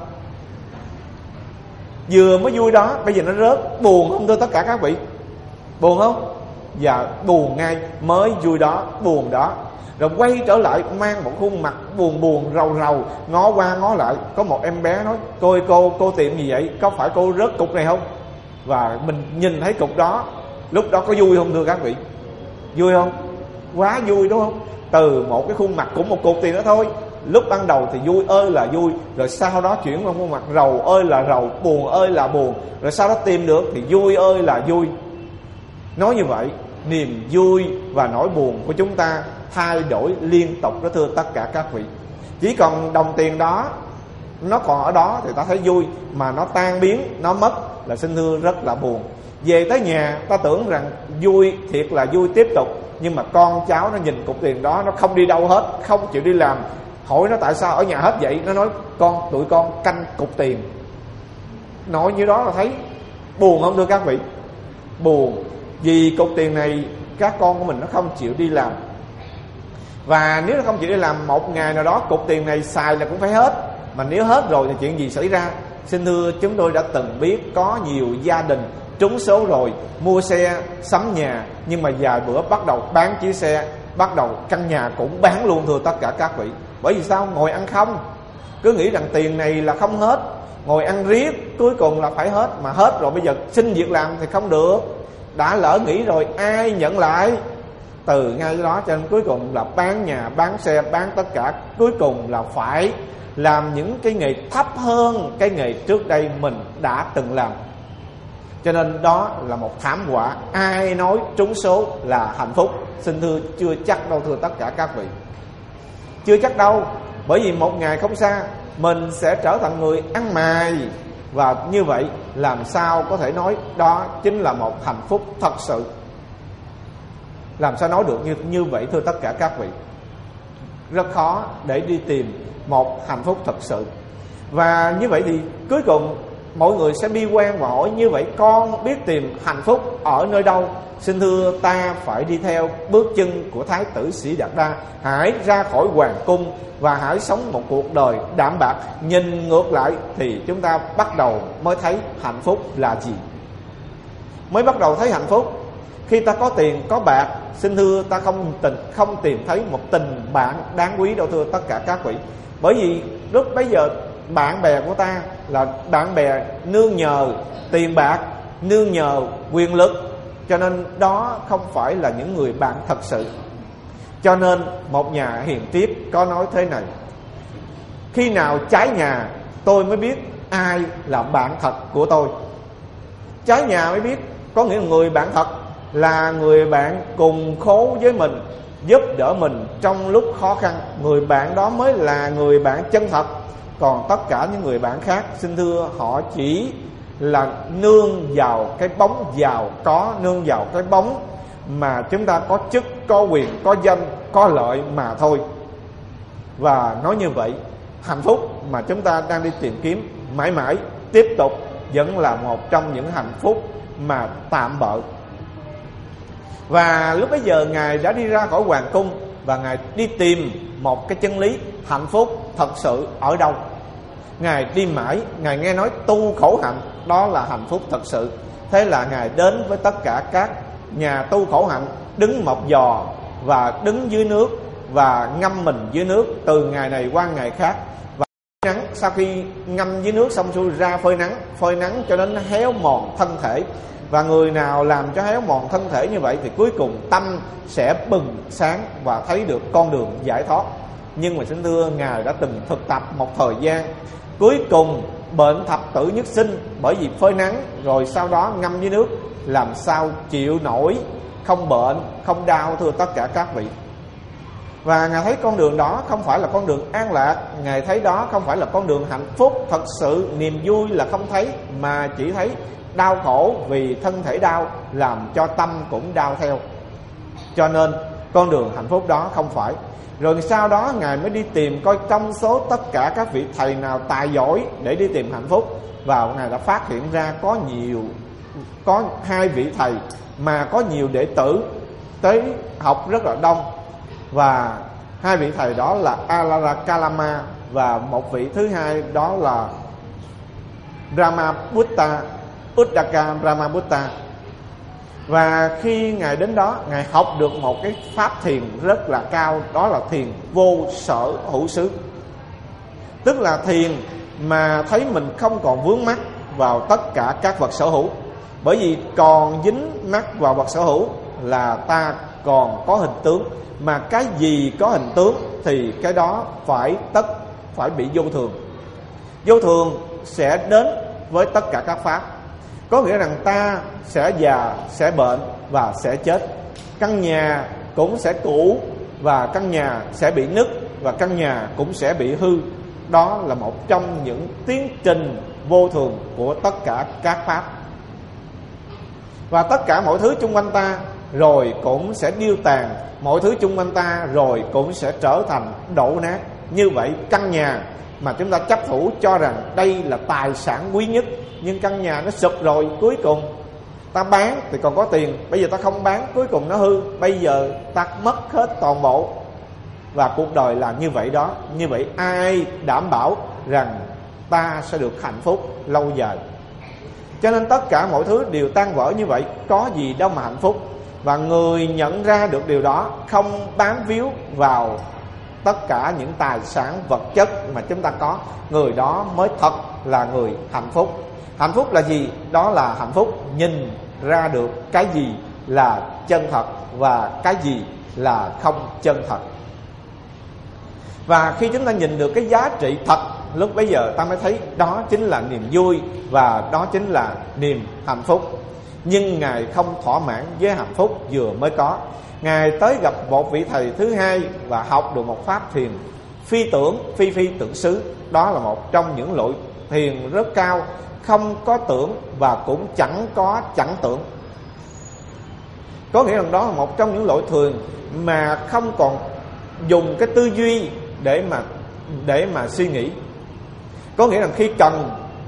Vừa mới vui đó, bây giờ nó rớt. Buồn không thưa tất cả các vị? Buồn không? Dạ buồn ngay. Mới vui đó, buồn đó. Rồi quay trở lại mang một khuôn mặt buồn rầu, ngó qua ngó lại. Có một em bé nói: cô tìm gì vậy? Có phải cô rớt cục này không? Và mình nhìn thấy cục đó, lúc đó có vui không thưa các vị? Vui không? Quá vui đúng không? Từ một cái khuôn mặt cũng một cục tiền đó thôi. Lúc ban đầu thì vui ơi là vui, rồi sau đó chuyển qua khuôn mặt rầu ơi là rầu, buồn ơi là buồn, rồi sau đó tìm được thì vui ơi là vui. Nói như vậy, niềm vui và nỗi buồn của chúng ta thay đổi liên tục đó thưa tất cả các vị. Chỉ còn đồng tiền đó, nó còn ở đó thì ta thấy vui, mà nó tan biến, nó mất là xin thưa rất là buồn. Về tới nhà ta tưởng rằng vui, thiệt là vui tiếp tục, nhưng mà con cháu nó nhìn cục tiền đó, nó không đi đâu hết, không chịu đi làm. Hỏi nó tại sao ở nhà hết vậy? Nó nói tụi con canh cục tiền. Nói như đó là thấy buồn không thưa các vị? Buồn. Vì cục tiền này các con của mình nó không chịu đi làm, và nếu nó không chịu đi làm, một ngày nào đó cục tiền này xài là cũng phải hết. Mà nếu hết rồi thì chuyện gì xảy ra? Xin thưa, chúng tôi đã từng biết có nhiều gia đình trúng số rồi, mua xe sắm nhà, nhưng mà vài bữa bắt đầu bán chiếc xe, bắt đầu căn nhà cũng bán luôn, thưa tất cả các vị. Bởi vì sao? Ngồi ăn không, cứ nghĩ rằng tiền này là không hết, ngồi ăn riết, cuối cùng là phải hết. Mà hết rồi bây giờ xin việc làm thì không được, đã lỡ nghĩ rồi ai nhận lại? Từ ngay đó cho nên cuối cùng là bán nhà, bán xe, bán tất cả, cuối cùng là phải làm những cái nghề thấp hơn cái nghề trước đây mình đã từng làm. Cho nên đó là một thảm họa. Ai nói trúng số là hạnh phúc? Xin thưa, chưa chắc đâu, thưa tất cả các vị, chưa chắc đâu. Bởi vì một ngày không xa mình sẽ trở thành người ăn mày, và như vậy làm sao có thể nói đó chính là một hạnh phúc thật sự? Làm sao nói được như vậy, thưa tất cả các vị? Rất khó để đi tìm một hạnh phúc thật sự. Và như vậy thì cuối cùng mọi người sẽ bi quan và hỏi: như vậy con biết tìm hạnh phúc ở nơi đâu? Xin thưa, ta phải đi theo bước chân của Thái tử Sĩ Đạt Đa. Hãy ra khỏi hoàng cung và hãy sống một cuộc đời đạm bạc. Nhìn ngược lại thì chúng ta bắt đầu mới thấy hạnh phúc là gì. Mới bắt đầu thấy hạnh phúc. Khi ta có tiền, có bạc, xin thưa, ta không tìm thấy một tình bạn đáng quý đâu, thưa tất cả các vị. Bởi vì lúc bấy giờ bạn bè của ta là bạn bè nương nhờ tiền bạc, nương nhờ quyền lực, cho nên đó không phải là những người bạn thật sự. Cho nên một nhà hiền triết có nói thế này: khi nào cháy nhà tôi mới biết ai là bạn thật của tôi. Cháy nhà mới biết, có nghĩa là người bạn thật là người bạn cùng khổ với mình, giúp đỡ mình trong lúc khó khăn. Người bạn đó mới là người bạn chân thật. Còn tất cả những người bạn khác, xin thưa, họ chỉ là nương vào cái bóng giàu có, nương vào cái bóng mà chúng ta có chức, có quyền, có danh, có lợi mà thôi. Và nói như vậy, hạnh phúc mà chúng ta đang đi tìm kiếm mãi mãi tiếp tục vẫn là một trong những hạnh phúc mà tạm bợ. Và lúc bấy giờ Ngài đã đi ra khỏi hoàng cung, và Ngài đi tìm một cái chân lý hạnh phúc thật sự ở đâu. Ngài đi mãi, Ngài nghe nói tu khổ hạnh, đó là hạnh phúc thật sự. Thế là Ngài đến với tất cả các nhà tu khổ hạnh, đứng một giò và đứng dưới nước và ngâm mình dưới nước từ ngày này qua ngày khác. Và nắng, sau khi ngâm dưới nước xong xuôi ra phơi nắng cho đến héo mòn thân thể. Và người nào làm cho héo mòn thân thể như vậy thì cuối cùng tâm sẽ bừng sáng và thấy được con đường giải thoát. Nhưng mà xin thưa, Ngài đã từng thực tập một thời gian, cuối cùng bệnh thập tử nhất sinh, bởi vì phơi nắng rồi sau đó ngâm dưới nước, làm sao chịu nổi, không bệnh, không đau, thưa tất cả các vị. Và Ngài thấy con đường đó không phải là con đường an lạc, Ngài thấy đó không phải là con đường hạnh phúc thật sự. Niềm vui là không thấy, mà chỉ thấy đau khổ, vì thân thể đau làm cho tâm cũng đau theo. Cho nên con đường hạnh phúc đó không phải. Rồi sau đó Ngài mới đi tìm coi trong số tất cả các vị thầy nào tài giỏi để đi tìm hạnh phúc. Và Ngài đã phát hiện ra có 2 vị thầy mà có nhiều đệ tử tới học rất là đông. Và 2 vị thầy đó là Alara Kalama, và một vị thứ hai đó là Brahmabutta, Uddaka Brahmabutta. Và khi Ngài đến đó, Ngài học được một cái pháp thiền rất là cao, đó là thiền vô sở hữu xứ. Tức là thiền mà thấy mình không còn vướng mắc vào tất cả các vật sở hữu. Bởi vì còn dính mắc vào vật sở hữu là ta còn có hình tướng. Mà cái gì có hình tướng thì cái đó phải bị vô thường. Vô thường sẽ đến với tất cả các pháp. Có nghĩa rằng ta sẽ già, sẽ bệnh và sẽ chết. Căn nhà cũng sẽ cũ, và căn nhà sẽ bị nứt, và căn nhà cũng sẽ bị hư. Đó là một trong những tiến trình vô thường của tất cả các pháp. Và tất cả mọi thứ xung quanh ta rồi cũng sẽ điêu tàn, mọi thứ xung quanh ta rồi cũng sẽ trở thành đổ nát. Như vậy căn nhà mà chúng ta chấp thủ cho rằng đây là tài sản quý nhất, nhưng căn nhà nó sụp rồi, cuối cùng Ta bán thì còn có tiền, bây giờ ta không bán cuối cùng nó hư, bây giờ ta mất hết toàn bộ. Và cuộc đời là như vậy đó. Như vậy ai đảm bảo rằng ta sẽ được hạnh phúc lâu dài? Cho nên tất cả mọi thứ đều tan vỡ như vậy, có gì đâu mà hạnh phúc. Và người nhận ra được điều đó, không bám víu vào tất cả những tài sản vật chất mà chúng ta có, người đó mới thật là người hạnh phúc. Hạnh phúc là gì? Đó là hạnh phúc nhìn ra được cái gì là chân thật và cái gì là không chân thật. Và khi chúng ta nhìn được cái giá trị thật, lúc bấy giờ ta mới thấy đó chính là niềm vui và đó chính là niềm hạnh phúc. Nhưng Ngài không thỏa mãn với hạnh phúc vừa mới có. Ngài tới gặp một vị thầy thứ hai và học được một pháp thiền phi tưởng, phi tưởng xứ. Đó là một trong những loại thiền rất cao, không có tưởng và cũng chẳng có chẳng tưởng. Có nghĩa rằng đó là một trong những loại thiền mà không còn dùng cái tư duy để mà suy nghĩ. Có nghĩa rằng khi cần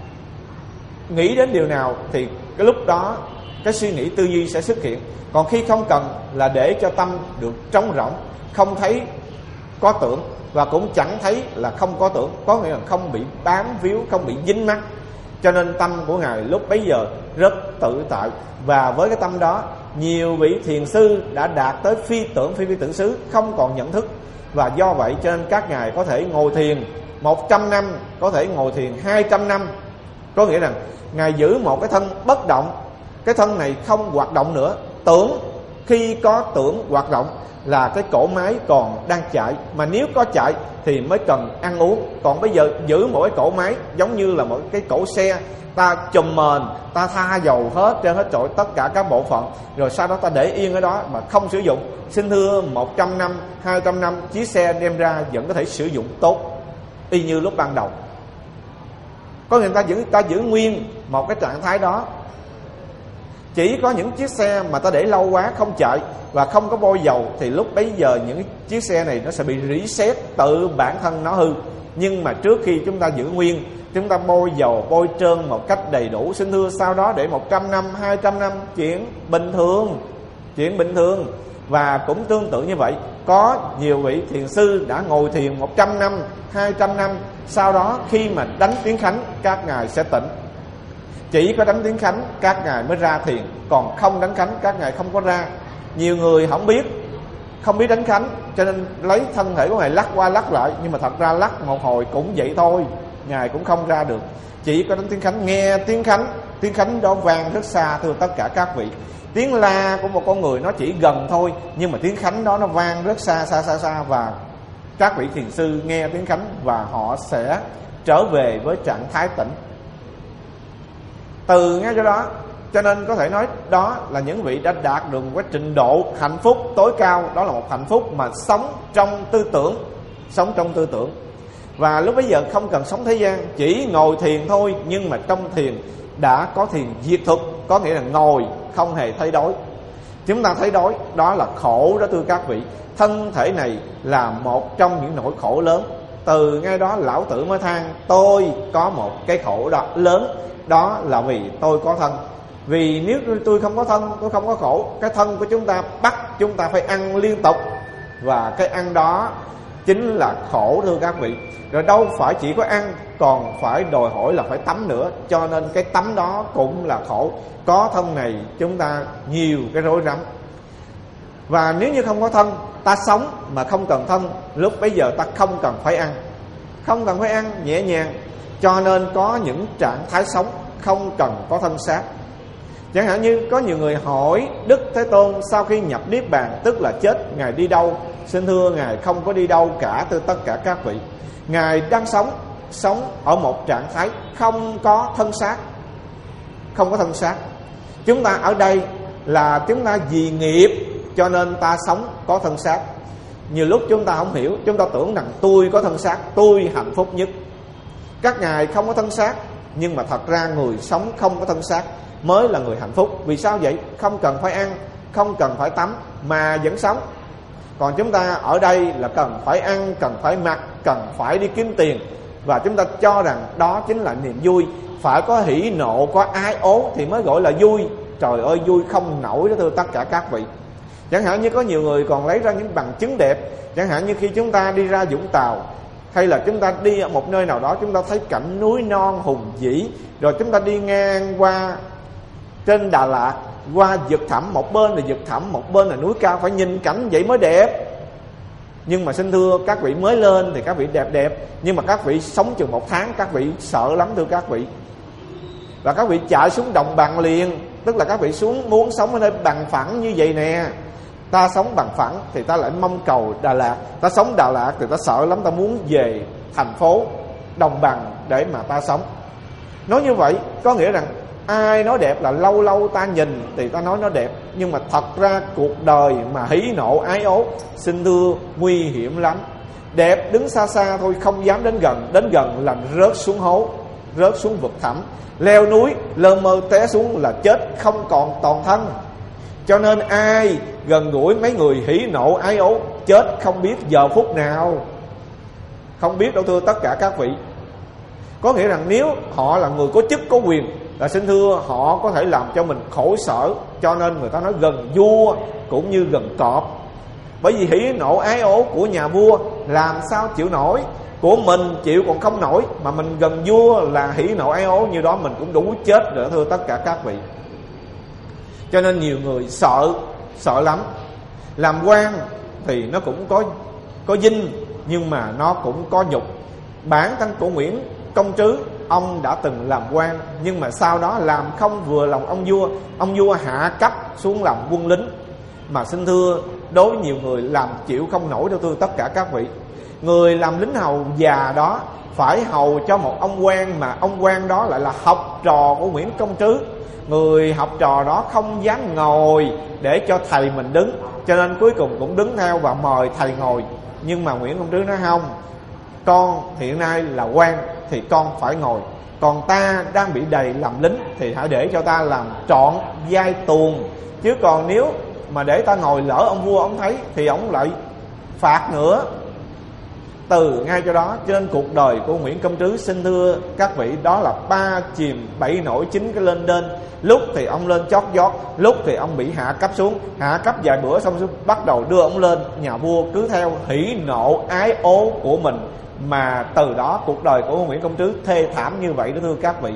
nghĩ đến điều nào thì cái lúc đó cái suy nghĩ tư duy sẽ xuất hiện. Còn khi không cần là để cho tâm được trống rỗng, không thấy có tưởng và cũng chẳng thấy là không có tưởng. Có nghĩa là không bị bám víu, không bị dính mắc. Cho nên tâm của Ngài lúc bấy giờ rất tự tại. Và với cái tâm đó, nhiều vị thiền sư đã đạt tới phi tưởng xứ, không còn nhận thức. Và do vậy cho nên các Ngài có thể ngồi thiền 100 năm, có thể ngồi thiền 200 năm. Có nghĩa rằng Ngài giữ một cái thân bất động, cái thân này không hoạt động nữa. Tưởng, khi có tưởng hoạt động là cái cỗ máy còn đang chạy, mà nếu có chạy thì mới cần ăn uống. Còn bây giờ giữ một cái cỗ máy giống như là một cái cỗ xe, ta chùm mền, ta tha dầu hết trơn hết trội tất cả các bộ phận, rồi sau đó ta để yên ở đó mà không sử dụng. Xin thưa 100 năm, 200 năm chiếc xe đem ra vẫn có thể sử dụng tốt y như lúc ban đầu. Có nghĩa ta giữ nguyên một cái trạng thái đó. Chỉ có những chiếc xe mà ta để lâu quá không chạy và không có bôi dầu thì lúc bấy giờ những chiếc xe này nó sẽ bị reset, tự bản thân nó hư. Nhưng mà trước khi chúng ta giữ nguyên, chúng ta bôi dầu, bôi trơn một cách đầy đủ, xin thưa sau đó để 100 năm, 200 năm, chuyện bình thường. Và cũng tương tự như vậy, có nhiều vị thiền sư đã ngồi thiền 100 năm, 200 năm, sau đó khi mà đánh tiếng khánh các ngài sẽ tỉnh. Chỉ có đánh tiếng khánh các ngài mới ra thiền, còn không đánh khánh các ngài không có ra. Nhiều người không biết đánh khánh, cho nên lấy thân thể của ngài lắc qua lắc lại, nhưng mà thật ra lắc một hồi cũng vậy thôi, ngài cũng không ra được. Chỉ có đánh tiếng khánh, nghe tiếng khánh đó vang rất xa. Thưa tất cả các vị, tiếng la của một con người nó chỉ gần thôi, nhưng mà tiếng khánh đó nó vang rất xa. Và các vị thiền sư nghe tiếng khánh và họ sẽ trở về với trạng thái tỉnh. Từ ngay chỗ đó, cho nên có thể nói đó là những vị đã đạt được một cái trình độ hạnh phúc tối cao. Đó là một hạnh phúc mà sống trong tư tưởng. Và lúc bấy giờ không cần sống thế gian, chỉ ngồi thiền thôi. Nhưng mà trong thiền đã có thiền diệt thực, có nghĩa là ngồi không hề thấy đói. Chúng ta thấy đói, đó là khổ đó thưa các vị. Thân thể này là một trong những nỗi khổ lớn. Từ ngay đó lão tử mới than, tôi có một cái khổ đó lớn, đó là vì tôi có thân. Vì nếu tôi không có thân, tôi không có khổ. Cái thân của chúng ta bắt chúng ta phải ăn liên tục, và cái ăn đó chính là khổ thưa các vị. Rồi đâu phải chỉ có ăn, còn phải đòi hỏi là phải tắm nữa. Cho nên cái tắm đó cũng là khổ. Có thân này chúng ta nhiều cái rối rắm. Và nếu như không có thân, ta sống mà không cần thân, lúc bấy giờ ta không cần phải ăn, nhẹ nhàng. Cho nên có những trạng thái sống không cần có thân xác. Chẳng hạn như có nhiều người hỏi Đức Thế Tôn sau khi nhập Niết Bàn, tức là chết, Ngài đi đâu? Xin thưa Ngài không có đi đâu cả thưa tất cả các vị. Ngài đang sống ở một trạng thái không có thân xác. Chúng ta ở đây là chúng ta vì nghiệp cho nên ta sống có thân xác. Nhiều lúc chúng ta không hiểu, chúng ta tưởng rằng tôi có thân xác, tôi hạnh phúc nhất. Các ngài không có thân xác, nhưng mà thật ra người sống không có thân xác mới là người hạnh phúc. Vì sao vậy? Không cần phải ăn, không cần phải tắm mà vẫn sống. Còn chúng ta ở đây là cần phải ăn, cần phải mặc, cần phải đi kiếm tiền. Và chúng ta cho rằng đó chính là niềm vui. Phải có hỉ nộ, có ái ố thì mới gọi là vui. trời ơi vui không nổi đó thưa tất cả các vị. Chẳng hạn như có nhiều người còn lấy ra những bằng chứng đẹp. Chẳng hạn như khi chúng ta đi ra Vũng Tàu, hay là chúng ta đi ở một nơi nào đó, chúng ta thấy cảnh núi non hùng vĩ, rồi chúng ta đi ngang qua trên Đà Lạt, qua vực thẳm, một bên là vực thẳm, một bên là núi cao, phải nhìn cảnh vậy mới đẹp. Nhưng mà xin thưa các vị, mới lên thì các vị đẹp, nhưng mà các vị sống chừng 1 tháng các vị sợ lắm thưa các vị. Và các vị chạy xuống đồng bằng liền. Tức là các vị muốn sống ở nơi bằng phẳng như vậy nè. Ta sống bằng phẳng thì ta lại mong cầu Đà Lạt. Ta sống Đà Lạt thì ta sợ lắm, ta muốn về thành phố đồng bằng để mà ta sống. Nói như vậy có nghĩa rằng ai nói đẹp là lâu lâu ta nhìn thì ta nói nó đẹp. Nhưng mà thật ra cuộc đời mà hỉ nộ ái ố, xin thưa nguy hiểm lắm. Đẹp đứng xa xa thôi, không dám đến gần. Đến gần là rớt xuống hố, rớt xuống vực thẳm. Leo núi lơ mơ té xuống là chết không còn toàn thân. Cho nên ai gần gũi mấy người hỉ nộ ái ố, chết không biết giờ phút nào, không biết đâu thưa tất cả các vị. Có nghĩa rằng nếu họ là người có chức có quyền là xin thưa họ có thể làm cho mình khổ sở. Cho nên người ta nói gần vua cũng như gần cọp. Bởi vì hỉ nộ ái ố của nhà vua làm sao chịu nổi, của mình chịu còn không nổi, mà mình gần vua là hỉ nộ ái ố như đó mình cũng đủ chết rồi thưa tất cả các vị. Cho nên nhiều người sợ lắm. Làm quan thì nó cũng có vinh, nhưng mà nó cũng có nhục. Bản thân của Nguyễn Công Trứ, ông đã từng làm quan, nhưng mà sau đó làm không vừa lòng ông vua. Ông vua hạ cấp xuống làm quân lính. Mà xin thưa đối với nhiều người làm chịu không nổi đâu thưa tất cả các vị. Người làm lính hầu già đó phải hầu cho một ông quan, mà ông quan đó lại là học trò của Nguyễn Công Trứ. Người học trò đó không dám ngồi để cho thầy mình đứng, cho nên cuối cùng cũng đứng theo và mời thầy ngồi. Nhưng mà Nguyễn Công Trứ nói không, con hiện nay là quan thì con phải ngồi, còn ta đang bị đầy làm lính thì hãy để cho ta làm trọn vai tuồng. Chứ còn nếu mà để ta ngồi lỡ ông vua ông thấy thì ông lại phạt nữa. Từ ngay cho đó, cho nên cuộc đời của Nguyễn Công Trứ xin thưa các vị, đó là 3 chìm 7 nổi 9 cái lên đên. Lúc thì ông lên chót vót, lúc thì ông bị hạ cấp xuống. Hạ cấp vài bữa xong bắt đầu đưa ông lên. Nhà vua cứ theo hỉ nộ ái ố của mình, mà từ đó cuộc đời của Nguyễn Công Trứ thê thảm như vậy đó thưa các vị.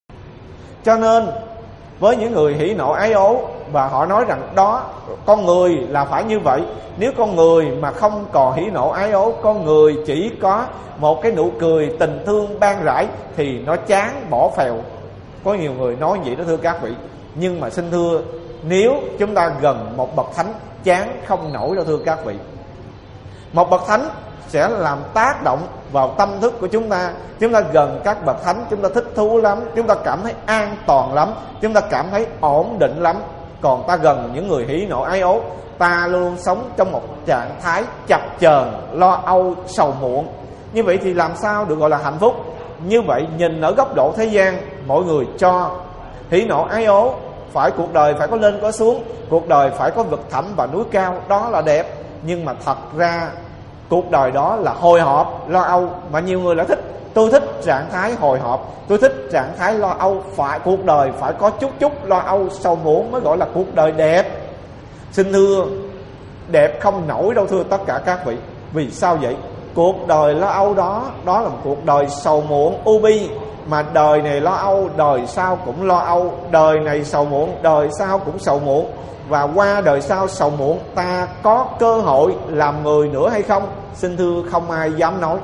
Cho nên với những người hỉ nộ ái ố và họ nói rằng đó, con người là phải như vậy. Nếu con người mà không còn hỉ nộ ái ố, con người chỉ có một cái nụ cười tình thương ban rãi thì nó chán bỏ phèo. Có nhiều người nói vậy đó thưa các vị. Nhưng mà xin thưa, nếu chúng ta gần một bậc thánh chán không nổi đâu thưa các vị. Một bậc thánh sẽ làm tác động vào tâm thức của chúng ta. Chúng ta gần các bậc thánh, chúng ta thích thú lắm, chúng ta cảm thấy an toàn lắm, chúng ta cảm thấy ổn định lắm. Còn ta gần những người hỉ nộ ái ố, ta luôn sống trong một trạng thái chập chờn, lo âu, sầu muộn. Như vậy thì làm sao được gọi là hạnh phúc? Như vậy nhìn ở góc độ thế gian, mọi người cho hỉ nộ ái ố, phải cuộc đời phải có lên có xuống, cuộc đời phải có vực thẳm và núi cao, đó là đẹp. Nhưng mà thật ra cuộc đời đó là hồi hộp, lo âu. Mà nhiều người lại thích, tôi thích trạng thái hồi hộp, tôi thích trạng thái lo âu. Phải cuộc đời phải có chút lo âu sầu muộn mới gọi là cuộc đời đẹp. Xin thưa, đẹp không nổi đâu thưa tất cả các vị. Vì sao vậy? Cuộc đời lo âu đó, đó là một cuộc đời sầu muộn u bi. Mà đời này lo âu, đời sau cũng lo âu. Đời này sầu muộn, đời sau cũng sầu muộn. Và qua đời sau sầu muộn, ta có cơ hội làm người nữa hay không? Xin thưa không ai dám nói.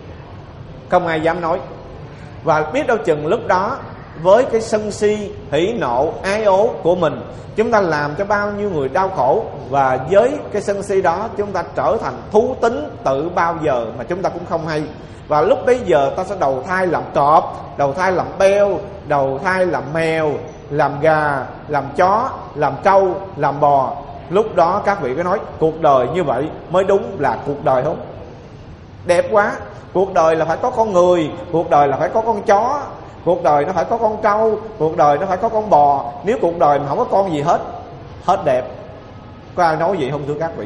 Không ai dám nói. Và biết đâu chừng lúc đó, với cái sân si, hỉ nộ, ái ố của mình, chúng ta làm cho bao nhiêu người đau khổ. Và với cái sân si đó, chúng ta trở thành thú tính tự bao giờ mà chúng ta cũng không hay. Và lúc bấy giờ ta sẽ đầu thai làm cọp, đầu thai làm beo, đầu thai làm mèo, làm gà, làm chó, làm trâu, làm bò. Lúc đó các vị có nói cuộc đời như vậy mới đúng là cuộc đời không? Đẹp quá. Cuộc đời là phải có con người, cuộc đời là phải có con chó, cuộc đời nó phải có con trâu, cuộc đời nó phải có con bò. Nếu cuộc đời mà không có con gì hết, hết đẹp. Có ai nói vậy không thưa các vị?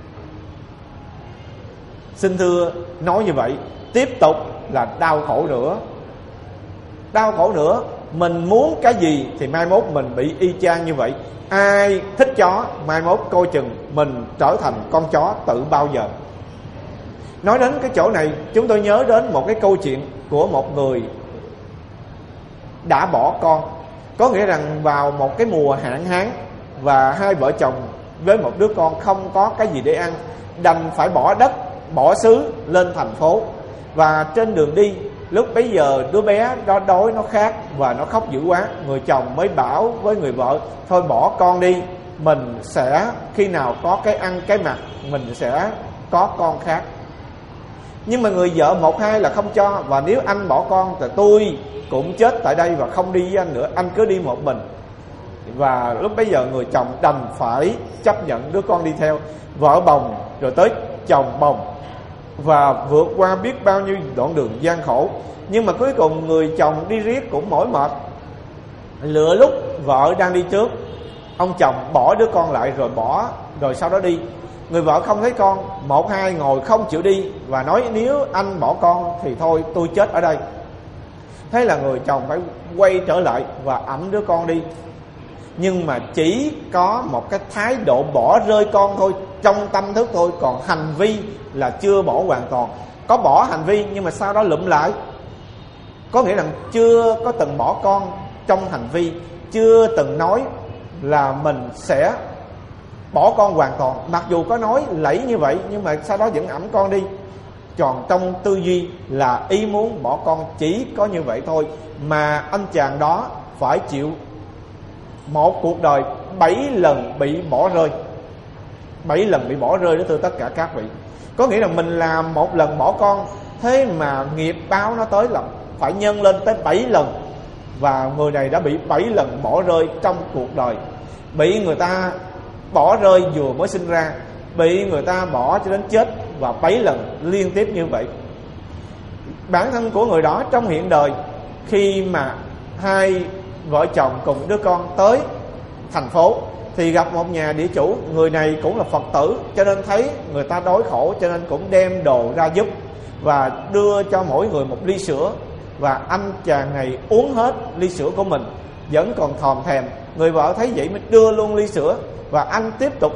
Xin thưa, nói như vậy tiếp tục là đau khổ nữa. Đau khổ nữa. Mình muốn cái gì thì mai mốt mình bị y chang như vậy. Ai thích chó, mai mốt coi chừng mình trở thành con chó tự bao giờ. Nói đến cái chỗ này, chúng tôi nhớ đến một cái câu chuyện của một người đã bỏ con. Có nghĩa rằng vào một cái mùa hạn hán, và hai vợ chồng với một đứa con không có cái gì để ăn, đành phải bỏ đất, bỏ xứ lên thành phố. Và trên đường đi, lúc bấy giờ đứa bé đó đói, nó khát và nó khóc dữ quá. Người chồng mới bảo với người vợ: thôi bỏ con đi, mình sẽ khi nào có cái ăn cái mặc, mình sẽ có con khác. Nhưng mà người vợ một hai là không cho. Và nếu anh bỏ con thì tôi cũng chết tại đây và không đi với anh nữa, anh cứ đi một mình. Và lúc bấy giờ người chồng đành phải chấp nhận đứa con đi theo. Vợ bồng rồi tới chồng bồng, và vượt qua biết bao nhiêu đoạn đường gian khổ. Nhưng mà cuối cùng người chồng đi riết cũng mỏi mệt. Lựa lúc vợ đang đi trước, ông chồng bỏ đứa con lại rồi sau đó đi. Người vợ không thấy con, một hai ngồi không chịu đi, và nói nếu anh bỏ con thì thôi tôi chết ở đây. Thế là người chồng phải quay trở lại và ẵm đứa con đi. Nhưng mà chỉ có một cái thái độ bỏ rơi con thôi, trong tâm thức thôi, còn hành vi là chưa bỏ hoàn toàn. Có bỏ hành vi nhưng mà sau đó lụm lại. Có nghĩa là chưa có từng bỏ con trong hành vi, chưa từng nói là mình sẽ bỏ con hoàn toàn. Mặc dù có nói lẫy như vậy, nhưng mà sau đó vẫn ẵm con đi. Còn trong tư duy là ý muốn bỏ con, chỉ có như vậy thôi. Mà anh chàng đó phải chịu một cuộc đời 7 lần bị bỏ rơi. 7 lần bị bỏ rơi đó thưa tất cả các vị. Có nghĩa là mình làm một lần bỏ con, thế mà nghiệp báo nó tới là phải nhân lên tới 7 lần. Và người này đã bị 7 lần bỏ rơi trong cuộc đời. Bị người ta bỏ rơi vừa mới sinh ra, bị người ta bỏ cho đến chết, và 7 lần liên tiếp như vậy. Bản thân của người đó trong hiện đời, khi mà hai vợ chồng cùng đứa con tới thành phố thì gặp một nhà địa chủ. Người này cũng là Phật tử, cho nên thấy người ta đói khổ, cho nên cũng đem đồ ra giúp và đưa cho mỗi người một ly sữa. Và anh chàng này uống hết ly sữa của mình, vẫn còn thòm thèm. Người vợ thấy vậy mới đưa luôn ly sữa, và anh tiếp tục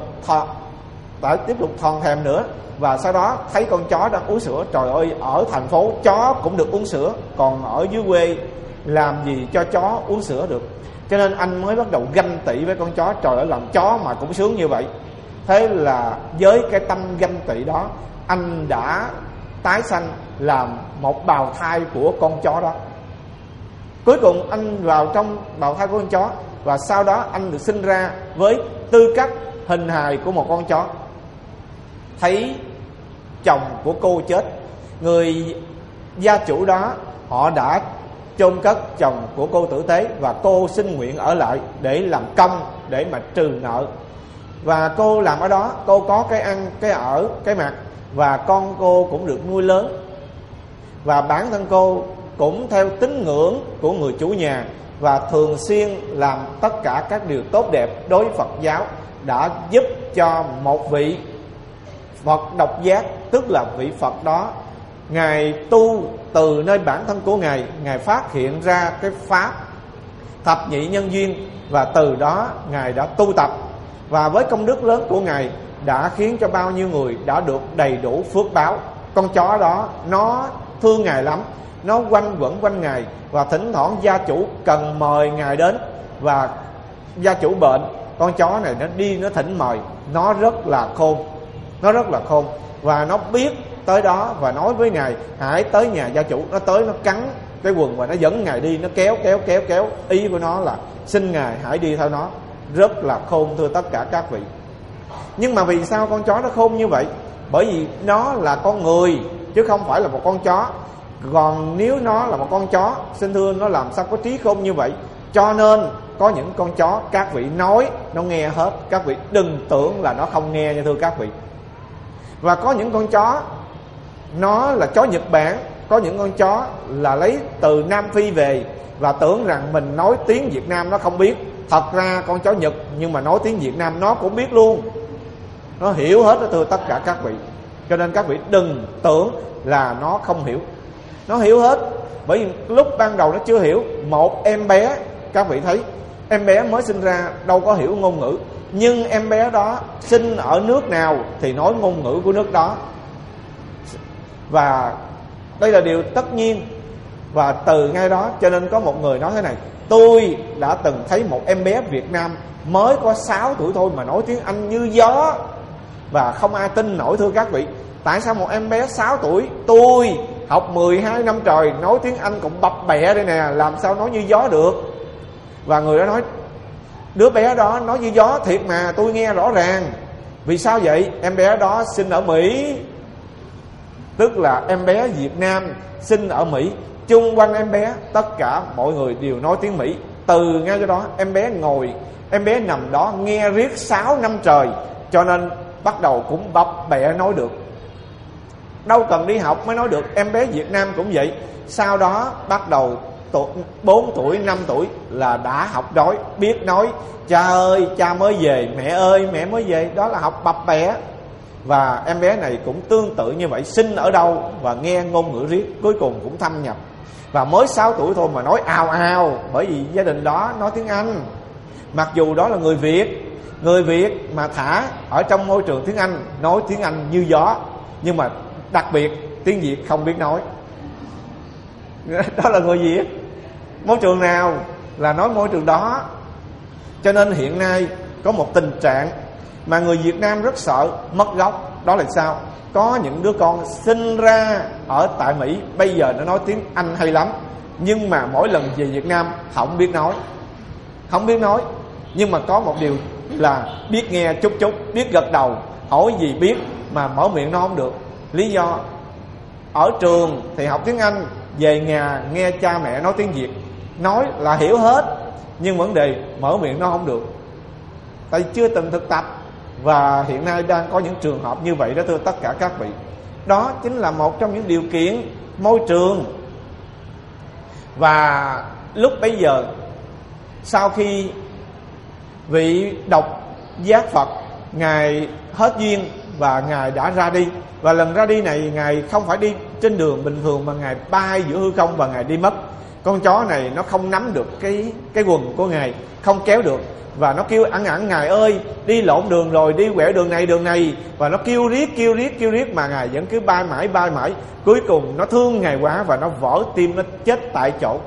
thòm thèm nữa. Và sau đó thấy con chó đang uống sữa. Trời ơi, ở thành phố chó cũng được uống sữa, còn ở dưới quê làm gì cho chó uống sữa được. Cho nên anh mới bắt đầu ganh tị với con chó. Trời ơi, làm chó mà cũng sướng như vậy. Thế là với cái tâm ganh tị đó, anh đã tái sanh làm một bào thai của con chó đó. Cuối cùng anh vào trong bào thai của con chó, và sau đó anh được sinh ra với tư cách hình hài của một con chó. Thấy chồng của cô chết, người gia chủ đó họ đã chôn cất chồng của cô tử tế, và cô xin nguyện ở lại để làm công, để mà trừ nợ. Và cô làm ở đó, cô có cái ăn, cái ở, cái mặc, và con cô cũng được nuôi lớn. Và bản thân cô cũng theo tín ngưỡng của người chủ nhà, và thường xuyên làm tất cả các điều tốt đẹp đối với Phật giáo, đã giúp cho một vị Phật độc giác, tức là vị Phật đó, Ngài tu từ nơi bản thân của Ngài phát hiện ra cái pháp thập nhị nhân duyên, và từ đó Ngài đã tu tập. Và với công đức lớn của Ngài đã khiến cho bao nhiêu người đã được đầy đủ phước báo. Con chó đó nó thương Ngài lắm, nó quanh quẩn quanh Ngài, và thỉnh thoảng gia chủ cần mời Ngài đến, và gia chủ bệnh, con chó này nó đi nó thỉnh mời. Nó rất là khôn, và nó biết tới đó và nói với Ngài hãy tới nhà gia chủ. Nó tới, nó cắn cái quần và nó dẫn Ngài đi, nó kéo. Ý của nó là xin Ngài hãy đi theo nó. Rất là khôn thưa tất cả các vị. Nhưng mà vì sao con chó nó khôn như vậy? Bởi vì nó là con người chứ không phải là một con chó. Còn nếu nó là một con chó, xin thưa, nó làm sao có trí khôn như vậy? Cho nên có những con chó các vị nói nó nghe hết, các vị đừng tưởng là nó không nghe nha thưa các vị. Và có những con chó nó là chó Nhật Bản, có những con chó là lấy từ Nam Phi về và tưởng rằng mình nói tiếng Việt Nam nó không biết. Thật ra con chó Nhật nhưng mà nói tiếng Việt Nam nó cũng biết luôn, nó hiểu hết đó thưa tất cả các vị. Cho nên các vị đừng tưởng là nó không hiểu, nó hiểu hết. Bởi vì lúc ban đầu nó chưa hiểu. Một em bé, các vị thấy, em bé mới sinh ra đâu có hiểu ngôn ngữ, nhưng em bé đó sinh ở nước nào thì nói ngôn ngữ của nước đó. Và đây là điều tất nhiên. Và từ ngay đó cho nên có một người nói thế này: tôi đã từng thấy một em bé Việt Nam mới có 6 tuổi thôi mà nói tiếng Anh như gió. Và không ai tin nổi, thưa các vị. Tại sao một em bé 6 tuổi, tôi học 12 năm trời, nói tiếng Anh cũng bập bẹ đây nè, làm sao nói như gió được? Và người đó nói: đứa bé đó nói như gió thiệt mà, tôi nghe rõ ràng. Vì sao vậy? Em bé đó sinh ở Mỹ. Tức là em bé Việt Nam sinh ở Mỹ, chung quanh em bé tất cả mọi người đều nói tiếng Mỹ. Từ ngay cho đó em bé ngồi, em bé nằm đó nghe riết 6 năm trời, cho nên bắt đầu cũng bập bẹ nói được. Đâu cần đi học mới nói được. Em bé Việt Nam cũng vậy. Sau đó bắt đầu 4 tuổi, 5 tuổi là đã học nói, biết nói cha ơi cha mới về, mẹ ơi mẹ mới về. Đó là học bập bẹ. Và em bé này cũng tương tự như vậy, sinh ở đâu và nghe ngôn ngữ riết, cuối cùng cũng thâm nhập. Và mới 6 tuổi thôi mà nói ào ào, bởi vì gia đình đó nói tiếng Anh. Mặc dù đó là người Việt mà thả ở trong môi trường tiếng Anh, nói tiếng Anh như gió, nhưng mà đặc biệt tiếng Việt không biết nói. Đó là người Việt. Môi trường nào là nói môi trường đó. Cho nên hiện nay có một tình trạng mà người Việt Nam rất sợ mất gốc. Đó là sao? Có những đứa con sinh ra ở tại Mỹ, bây giờ nó nói tiếng Anh hay lắm, nhưng mà mỗi lần về Việt Nam không biết nói. Nhưng mà có một điều là biết nghe chút chút, biết gật đầu, hỏi gì biết, mà mở miệng nó không được. Lý do ở trường thì học tiếng Anh, về nhà nghe cha mẹ nói tiếng Việt, nói là hiểu hết, nhưng vấn đề mở miệng nó không được, tại chưa từng thực tập. Và hiện nay đang có những trường hợp như vậy đó, thưa tất cả các vị. Đó chính là một trong những điều kiện môi trường. Và lúc bấy giờ, sau khi vị độc giác Phật Ngài hết duyên và Ngài đã ra đi. Và lần ra đi này Ngài không phải đi trên đường bình thường, mà Ngài bay giữa hư không và Ngài đi mất. Con chó này nó không nắm được cái quần của Ngài, không kéo được, và nó kêu ẵn Ngài ơi, đi lộn đường rồi, đi quẹo đường này. Và nó kêu riết mà Ngài vẫn cứ bay mãi. Cuối cùng nó thương Ngài quá và nó vỡ tim, nó chết tại chỗ.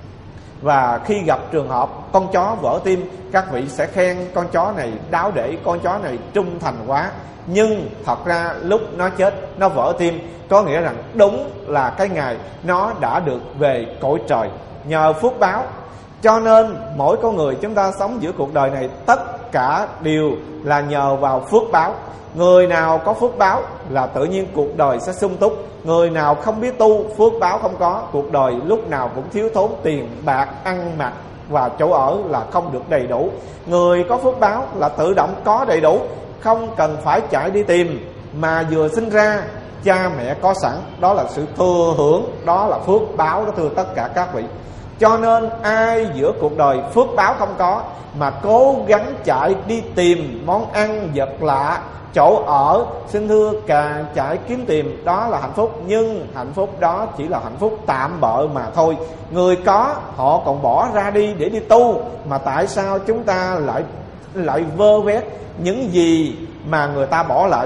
Và khi gặp trường hợp con chó vỡ tim, các vị sẽ khen con chó này đáo để, con chó này trung thành quá. Nhưng thật ra lúc nó chết, nó vỡ tim, có nghĩa rằng đúng là cái ngày nó đã được về cõi trời nhờ phước báo. Cho nên mỗi con người chúng ta sống giữa cuộc đời này, tất cả đều là nhờ vào phước báo. Người nào có phước báo là tự nhiên cuộc đời sẽ sung túc. Người nào không biết tu, phước báo không có, cuộc đời lúc nào cũng thiếu thốn tiền bạc, ăn mặc và chỗ ở là không được đầy đủ. Người có phước báo là tự động có đầy đủ, không cần phải chạy đi tìm, mà vừa sinh ra cha mẹ có sẵn. Đó là sự thừa hưởng, đó là phước báo đó, thưa tất cả các vị. Cho nên ai giữa cuộc đời phước báo không có mà cố gắng chạy đi tìm món ăn vật lạ, chỗ ở, xin thưa, càng chạy kiếm tìm, đó là hạnh phúc. Nhưng hạnh phúc đó chỉ là hạnh phúc tạm bợ mà thôi. Người có họ còn bỏ ra đi để đi tu, mà tại sao chúng ta lại vơ vét những gì mà người ta bỏ lại?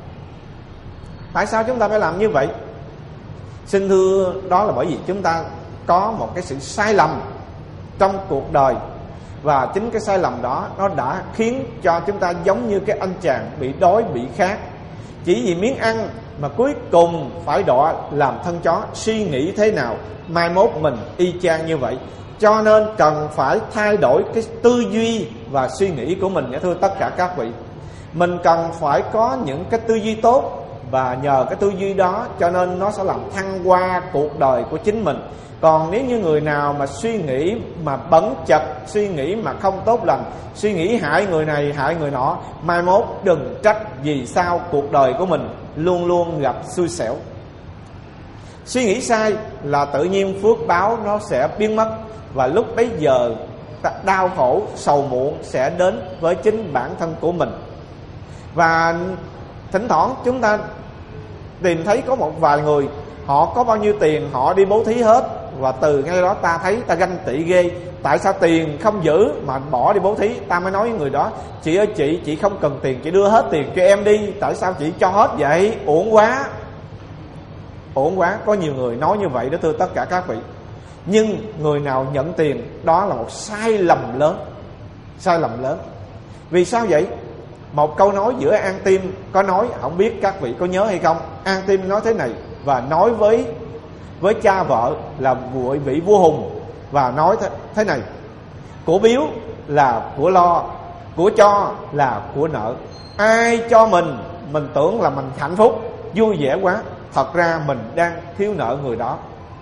Tại sao chúng ta phải làm như vậy? Xin thưa, đó là bởi vì chúng ta có một cái sự sai lầm trong cuộc đời. Và chính cái sai lầm đó nó đã khiến cho chúng ta giống như cái anh chàng bị đói bị khát, chỉ vì miếng ăn mà cuối cùng phải đọa làm thân chó. Suy nghĩ thế nào mai mốt mình y chang như vậy. Cho nên cần phải thay đổi cái tư duy và suy nghĩ của mình, thưa tất cả các vị. Mình cần phải có những cái tư duy tốt, và nhờ cái tư duy đó cho nên nó sẽ làm thăng hoa cuộc đời của chính mình. Còn nếu như người nào mà suy nghĩ mà bẩn chật, suy nghĩ mà không tốt lành, suy nghĩ hại người này hại người nọ, mai mốt đừng trách vì sao cuộc đời của mình luôn luôn gặp xui xẻo. Suy nghĩ sai là tự nhiên phước báo nó sẽ biến mất, và lúc bấy giờ đau khổ sầu muộn sẽ đến với chính bản thân của mình. Và thỉnh thoảng chúng ta tìm thấy có một vài người, họ có bao nhiêu tiền họ đi bố thí hết, Và từ ngay đó ta thấy ta ganh tị ghê. Tại sao tiền không giữ mà bỏ đi bố thí? Ta mới nói với người đó: chị ơi chị không cần tiền, chị đưa hết tiền cho em đi. Tại sao chị cho hết vậy? Uổng quá. Uổng quá. Có nhiều người nói như vậy đó thưa tất cả các vị. Nhưng người nào nhận tiền, đó là một sai lầm lớn. Sai lầm lớn. Vì sao vậy? Một câu nói giữa An Tim có nói, không biết các vị có nhớ hay không. An Tim nói thế này, và nói với cha vợ là vị vua Hùng, và nói thế này: của biếu là của lo, của cho là của nợ. Ai cho mình tưởng là mình hạnh phúc, vui vẻ quá. Thật ra mình đang thiếu nợ người đó.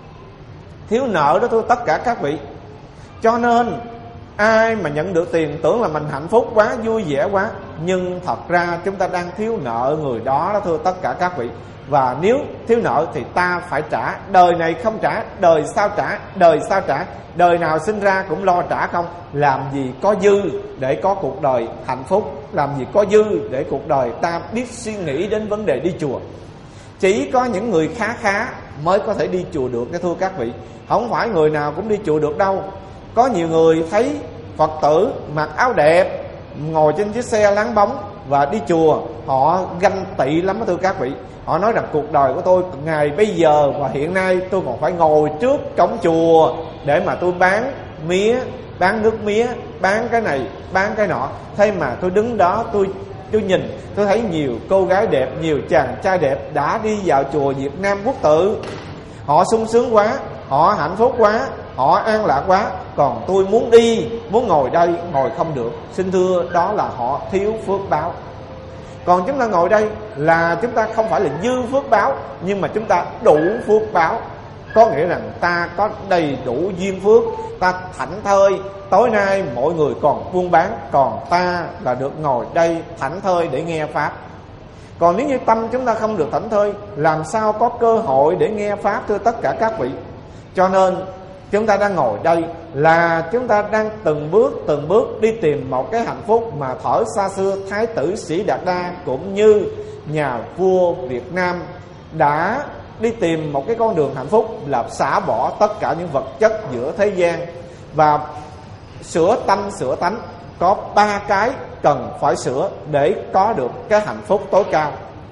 Thiếu nợ đó thưa tất cả các vị. Cho nên ai mà nhận được tiền tưởng là mình hạnh phúc quá, vui vẻ quá, nhưng thật ra chúng ta đang thiếu nợ người đó đó thưa tất cả các vị. Và nếu thiếu nợ thì ta phải trả. Đời này không trả, đời sau trả, đời sau trả. Đời nào sinh ra cũng lo trả không. Làm gì có dư để có cuộc đời hạnh phúc. Làm gì có dư để cuộc đời ta biết suy nghĩ đến vấn đề đi chùa. Chỉ có những người khá mới có thể đi chùa được, thưa các vị. Không phải người nào cũng đi chùa được đâu. Có nhiều người thấy Phật tử mặc áo đẹp, ngồi trên chiếc xe láng bóng và đi chùa, họ ganh tị lắm thưa các vị. Họ nói rằng cuộc đời của tôi ngày bây giờ và hiện nay tôi còn phải ngồi trước cổng chùa để mà tôi bán mía, bán nước mía, bán cái này, bán cái nọ. Thế mà tôi đứng đó tôi nhìn, tôi thấy nhiều cô gái đẹp, nhiều chàng trai đẹp đã đi vào chùa Việt Nam Quốc Tự. Họ sung sướng quá, họ hạnh phúc quá, họ an lạc quá. Còn tôi muốn đi, muốn ngồi đây, ngồi không được. Xin thưa, đó là họ thiếu phước báo. Còn chúng ta ngồi đây là chúng ta không phải là dư phước báo, nhưng mà chúng ta đủ phước báo. Có nghĩa rằng ta có đầy đủ duyên phước, ta thảnh thơi. Tối nay mọi người còn buôn bán, còn ta là được ngồi đây thảnh thơi để nghe Pháp. Còn nếu như tâm chúng ta không được thảnh thơi, làm sao có cơ hội để nghe Pháp thưa tất cả các vị. Cho nên chúng ta đang ngồi đây là chúng ta đang từng bước đi tìm một cái hạnh phúc mà thuở xa xưa Thái tử Sĩ Đạt Đa cũng như nhà vua Việt Nam đã đi tìm một cái con đường hạnh phúc, là xả bỏ tất cả những vật chất giữa thế gian và sửa tâm sửa tánh. Có 3 cái cần phải sửa để có được cái hạnh phúc tối cao.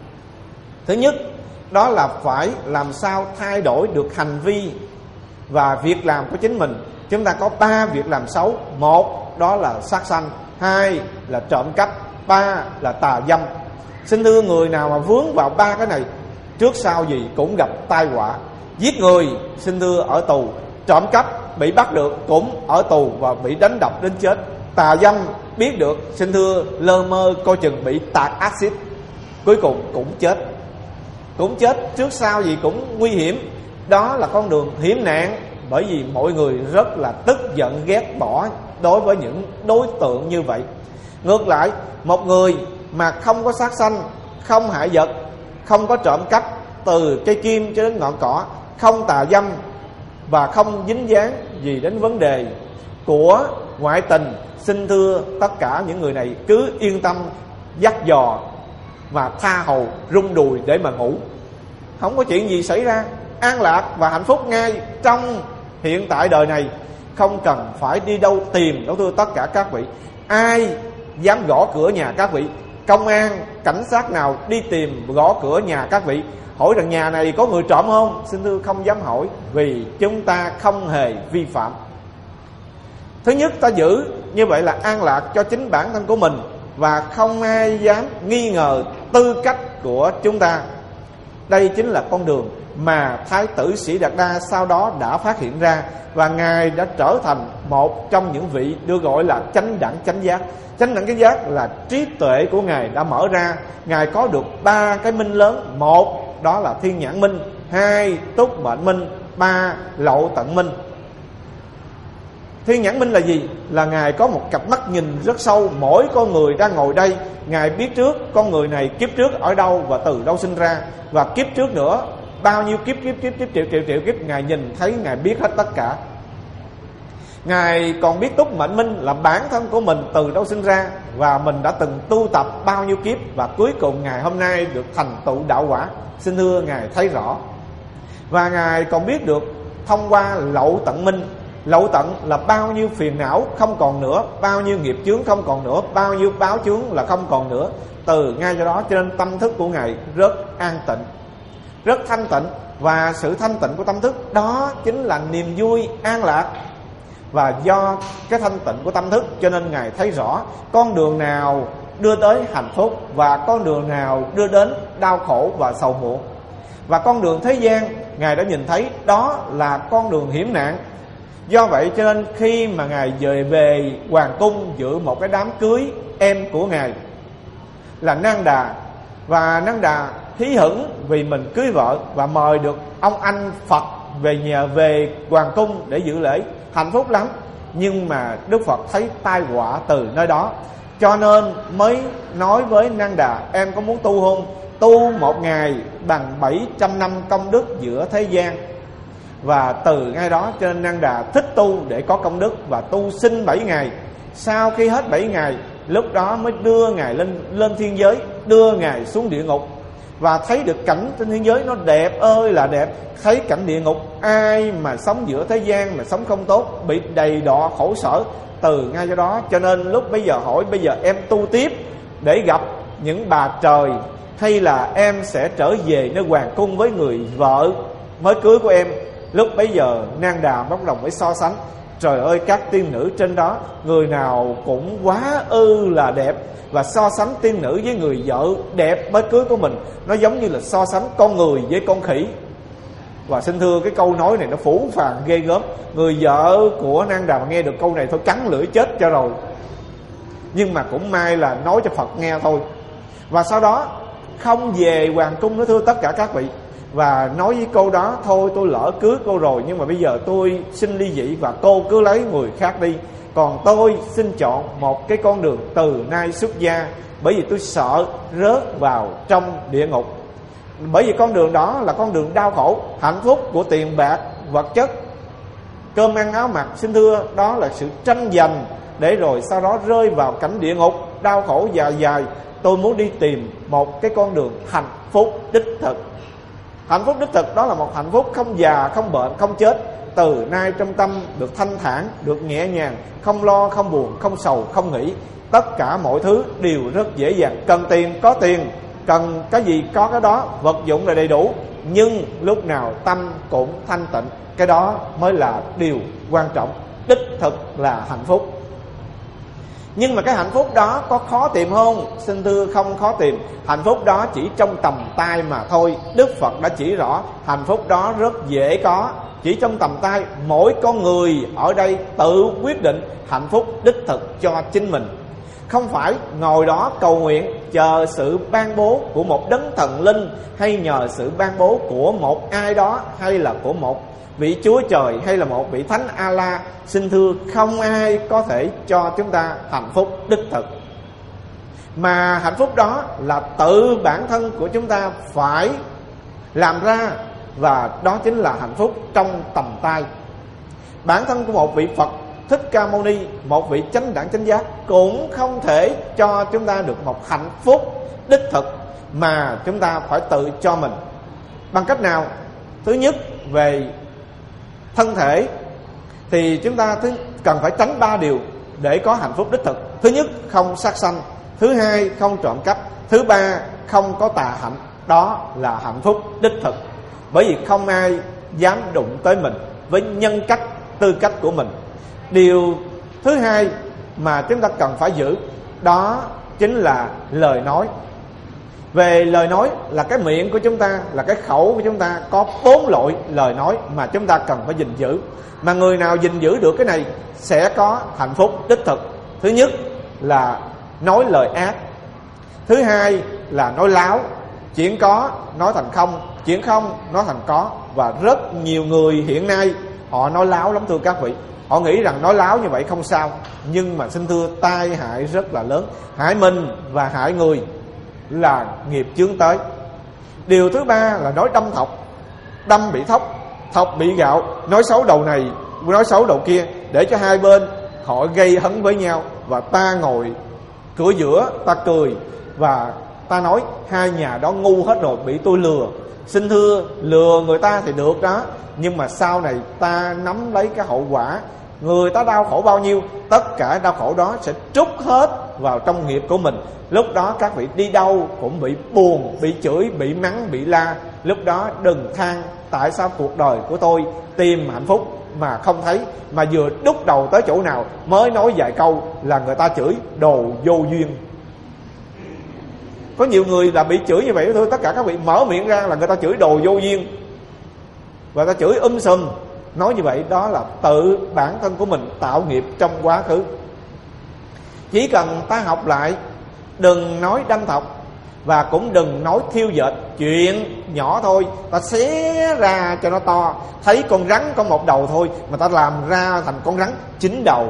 Thứ nhất, đó là phải làm sao thay đổi được hành vi và việc làm của chính mình. Chúng ta có 3 việc làm xấu. 1, đó là sát sanh. 2 là trộm cắp. 3 là tà dâm. Xin thưa, người nào mà vướng vào 3 cái này, trước sau gì cũng gặp tai họa. Giết người, xin thưa, ở tù. Trộm cắp bị bắt được cũng ở tù và bị đánh đập đến chết. Tà dâm biết được, xin thưa, lơ mơ coi chừng bị tạt axit, cuối cùng cũng chết. Cũng chết, trước sau gì cũng nguy hiểm. Đó là con đường hiểm nạn. Bởi vì mọi người rất là tức giận ghét bỏ đối với những đối tượng như vậy. Ngược lại, một người mà không có sát sanh, không hại vật, không có trộm cắp từ cây kim cho đến ngọn cỏ, không tà dâm và không dính dáng gì đến vấn đề của ngoại tình, xin thưa tất cả những người này cứ yên tâm dắt dò và tha hồ rung đùi để mà ngủ. Không có chuyện gì xảy ra, an lạc và hạnh phúc ngay trong hiện tại đời này. Không cần phải đi đâu tìm đâu thưa tất cả các vị. Ai dám gõ cửa nhà các vị? Công an, cảnh sát nào đi tìm gõ cửa nhà các vị hỏi rằng nhà này có người trộm không? Xin thưa, không dám hỏi, vì chúng ta không hề vi phạm. Thứ nhất, ta giữ như vậy là an lạc cho chính bản thân của mình, và không ai dám nghi ngờ tư cách của chúng ta. Đây chính là con đường mà Thái tử Sĩ Đạt Đa sau đó đã phát hiện ra, và Ngài đã trở thành một trong những vị được gọi là chánh đẳng chánh giác. Chánh đẳng chánh giác là trí tuệ của Ngài đã mở ra. Ngài có được 3 cái minh lớn. 1, đó là thiên nhãn minh. 2, túc mệnh minh. 3, lậu tận minh. Thiên nhãn minh là gì? Là Ngài có một cặp mắt nhìn rất sâu. Mỗi con người đang ngồi đây, Ngài biết trước con người này kiếp trước ở đâu và từ đâu sinh ra, và kiếp trước nữa bao nhiêu kiếp triệu kiếp. Ngài nhìn thấy, Ngài biết hết tất cả. Ngài còn biết túc mệnh minh là bản thân của mình từ đâu sinh ra, và mình đã từng tu tập bao nhiêu kiếp, và cuối cùng Ngài hôm nay được thành tựu đạo quả. Xin thưa, Ngài thấy rõ. Và Ngài còn biết được thông qua lậu tận minh. Lậu tận là bao nhiêu phiền não không còn nữa, bao nhiêu nghiệp chướng không còn nữa, bao nhiêu báo chướng là không còn nữa. Từ ngay do đó cho nên tâm thức của Ngài rất an tịnh, rất thanh tịnh. Và sự thanh tịnh của tâm thức đó chính là niềm vui an lạc. Và do cái thanh tịnh của tâm thức cho nên Ngài thấy rõ con đường nào đưa tới hạnh phúc và con đường nào đưa đến đau khổ và sầu muộn. Và con đường thế gian Ngài đã nhìn thấy đó là con đường hiểm nạn. Do vậy cho nên khi mà Ngài về hoàng cung dự một cái đám cưới em của Ngài là Nang Đà, và Nang Đà hí hửng vì mình cưới vợ và mời được ông anh Phật về nhà, về hoàng cung để dự lễ, hạnh phúc lắm. Nhưng mà Đức Phật thấy tai họa từ nơi đó, cho nên mới nói với Nang Đà: em có muốn tu không? Tu một ngày bằng 700 năm công đức giữa thế gian. Và từ ngay đó cho nên Nang Đà thích tu để có công đức và tu sinh 7 ngày. Sau khi hết 7 ngày, lúc đó mới đưa Ngài lên thiên giới, đưa Ngài xuống địa ngục. Và thấy được cảnh trên thiên giới nó đẹp ơi là đẹp. Thấy cảnh địa ngục, ai mà sống giữa thế gian mà sống không tốt, bị đầy đọa khổ sở. Từ ngay do đó cho nên lúc bây giờ hỏi: bây giờ em tu tiếp để gặp những bà trời, hay là em sẽ trở về nơi hoàng cung với người vợ mới cưới của em? Lúc bấy giờ Nang Đà bắt đầu mới so sánh: trời ơi, các tiên nữ trên đó người nào cũng quá ư là đẹp. Và so sánh tiên nữ với người vợ đẹp mới cưới của mình, nó giống như là so sánh con người với con khỉ. Và xin thưa, cái câu nói này nó phũ phàng ghê gớm. Người vợ của Nang Đà mà nghe được câu này thôi cắn lưỡi chết cho rồi. Nhưng mà cũng may là nói cho Phật nghe thôi. Và sau đó không về hoàng cung nữa, thưa tất cả các vị. Và nói với cô đó: thôi tôi lỡ cưới cô rồi, nhưng mà bây giờ tôi xin ly dị và cô cứ lấy người khác đi. Còn tôi xin chọn một cái con đường từ nay xuất gia, bởi vì tôi sợ rớt vào trong địa ngục. Bởi vì con đường đó là con đường đau khổ. Hạnh phúc của tiền bạc, vật chất, cơm ăn áo mặc, xin thưa, đó là sự tranh giành để rồi sau đó rơi vào cảnh địa ngục đau khổ dài dài. Tôi muốn đi tìm một cái con đường hạnh phúc đích thực. Hạnh phúc đích thực đó là một hạnh phúc không già, không bệnh, không chết. Từ nay trong tâm được thanh thản, được nhẹ nhàng, không lo, không buồn, không sầu, không nghĩ. Tất cả mọi thứ đều rất dễ dàng. Cần tiền có tiền, cần cái gì có cái đó, vật dụng là đầy đủ. Nhưng lúc nào tâm cũng thanh tịnh, cái đó mới là điều quan trọng. Đích thực là hạnh phúc. Nhưng mà cái hạnh phúc đó có khó tìm không? Xin thưa, không khó tìm. Hạnh phúc đó chỉ trong tầm tay mà thôi. Đức Phật đã chỉ rõ hạnh phúc đó rất dễ có, chỉ trong tầm tay. Mỗi con người ở đây tự quyết định hạnh phúc đích thực cho chính mình. Không phải ngồi đó cầu nguyện chờ sự ban bố của một đấng thần linh, hay nhờ sự ban bố của một ai đó, hay là của một vị Chúa Trời, hay là một vị Thánh A-la. Xin thưa, không ai có thể cho chúng ta hạnh phúc đích thực. Mà hạnh phúc đó là tự bản thân của chúng ta phải làm ra. Và đó chính là hạnh phúc trong tầm tay. Bản thân của một vị Phật Thích Ca Mâu Ni, một vị chánh đẳng chánh giác, cũng không thể cho chúng ta được một hạnh phúc đích thực, mà chúng ta phải tự cho mình. Bằng cách nào? Thứ nhất, về thân thể thì chúng ta cần phải tránh 3 điều để có hạnh phúc đích thực. Thứ nhất, không sát sanh. Thứ hai, không trộm cắp. Thứ ba, không có tà hạnh. Đó là hạnh phúc đích thực. Bởi vì không ai dám đụng tới mình với nhân cách, tư cách của mình. Điều thứ hai mà chúng ta cần phải giữ, đó chính là lời nói. Về lời nói là cái miệng của chúng ta, là cái khẩu của chúng ta có 4 loại lời nói mà chúng ta cần phải gìn giữ. Mà người nào gìn giữ được cái này sẽ có hạnh phúc đích thực. Thứ nhất là nói lời ác. Thứ hai là nói láo. Chuyện có nói thành không, chuyện không nói thành có. Và rất nhiều người hiện nay họ nói láo lắm, thưa các vị. Họ nghĩ rằng nói láo như vậy không sao, nhưng mà xin thưa, tai hại rất là lớn. Hại mình và hại người, là nghiệp chướng tới. Điều thứ ba là nói đâm thọc. Đâm bị thóc, thọc bị gạo. Nói xấu đầu này, nói xấu đầu kia, để cho hai bên họ gây hấn với nhau. Và ta ngồi cửa giữa, ta cười và ta nói hai nhà đó ngu hết rồi, bị tôi lừa. Xin thưa, lừa người ta thì được đó, nhưng mà sau này ta nắm lấy cái hậu quả. Người ta đau khổ bao nhiêu, tất cả đau khổ đó sẽ trút hết vào trong nghiệp của mình. Lúc đó các vị đi đâu cũng bị buồn, bị chửi, bị mắng, bị la. Lúc đó đừng than tại sao cuộc đời của tôi tìm hạnh phúc mà không thấy, mà vừa đúc đầu tới chỗ nào mới nói vài câu là người ta chửi đồ vô duyên. Có nhiều người là bị chửi như vậy thôi, tất cả các vị mở miệng ra là người ta chửi đồ vô duyên, và ta chửi sùm. Nói như vậy đó là tự bản thân của mình tạo nghiệp trong quá khứ. Chỉ cần ta học lại, đừng nói đâm thọc, và cũng đừng nói thiêu dệt. Chuyện nhỏ thôi ta xé ra cho nó to. Thấy con rắn có một đầu thôi mà ta làm ra thành con rắn 9 đầu,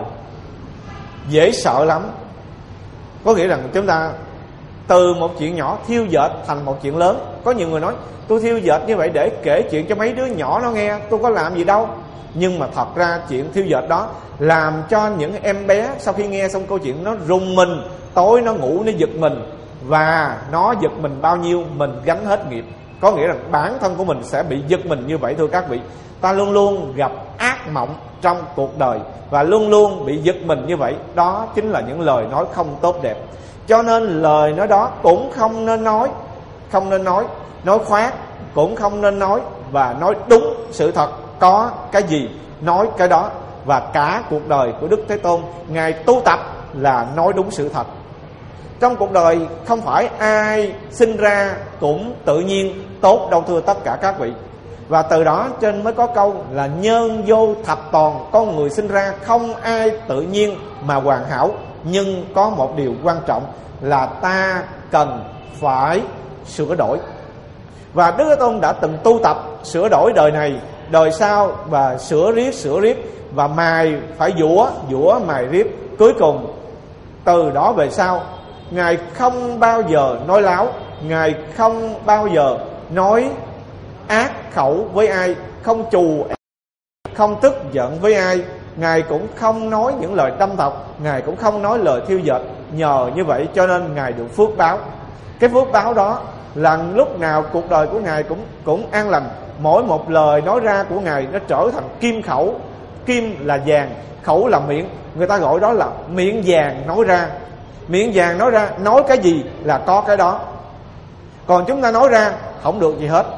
dễ sợ lắm. Có nghĩa rằng chúng ta từ một chuyện nhỏ thiêu dệt thành một chuyện lớn. Có nhiều người nói tôi thiêu dệt như vậy để kể chuyện cho mấy đứa nhỏ nó nghe, tôi có làm gì đâu. Nhưng mà thật ra chuyện thiêu dệt đó làm cho những em bé sau khi nghe xong câu chuyện nó rùng mình, tối nó ngủ nó giật mình, và nó giật mình bao nhiêu mình gánh hết nghiệp. Có nghĩa là bản thân của mình sẽ bị giật mình như vậy thưa các vị. Ta luôn luôn gặp ác mộng trong cuộc đời và luôn luôn bị giật mình như vậy. Đó chính là những lời nói không tốt đẹp. Cho nên lời nói đó cũng không nên nói. Không nên nói khoác cũng không nên nói, và nói đúng sự thật. Có cái gì nói cái đó. Và cả cuộc đời của Đức Thế Tôn, Ngài tu tập là nói đúng sự thật. Trong cuộc đời không phải ai sinh ra cũng tự nhiên tốt đâu thưa tất cả các vị. Và từ đó trên mới có câu là nhân vô thập toàn. Con người sinh ra không ai tự nhiên mà hoàn hảo, nhưng có một điều quan trọng là ta cần phải sửa đổi. Và Đức Thế Tôn đã từng tu tập sửa đổi đời này, đời sau, và sửa riết, và mài phải dũa mài riết. Cuối cùng từ đó về sau, Ngài không bao giờ nói láo, Ngài không bao giờ nói ác khẩu với ai, không trù, không tức giận với ai. Ngài cũng không nói những lời đâm thọc, Ngài cũng không nói lời thiêu dệt. Nhờ như vậy cho nên Ngài được phước báo. Cái phước báo đó là lúc nào cuộc đời của Ngài cũng an lành. Mỗi một lời nói ra của Ngài nó trở thành kim khẩu. Kim là vàng, khẩu là miệng. Người ta gọi đó là miệng vàng nói ra. Miệng vàng nói ra, nói cái gì là có cái đó. Còn chúng ta nói ra không được gì hết.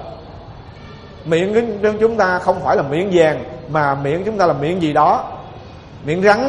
Miệng của chúng ta không phải là miệng vàng, mà miệng chúng ta là miệng gì đó, miệng rắn,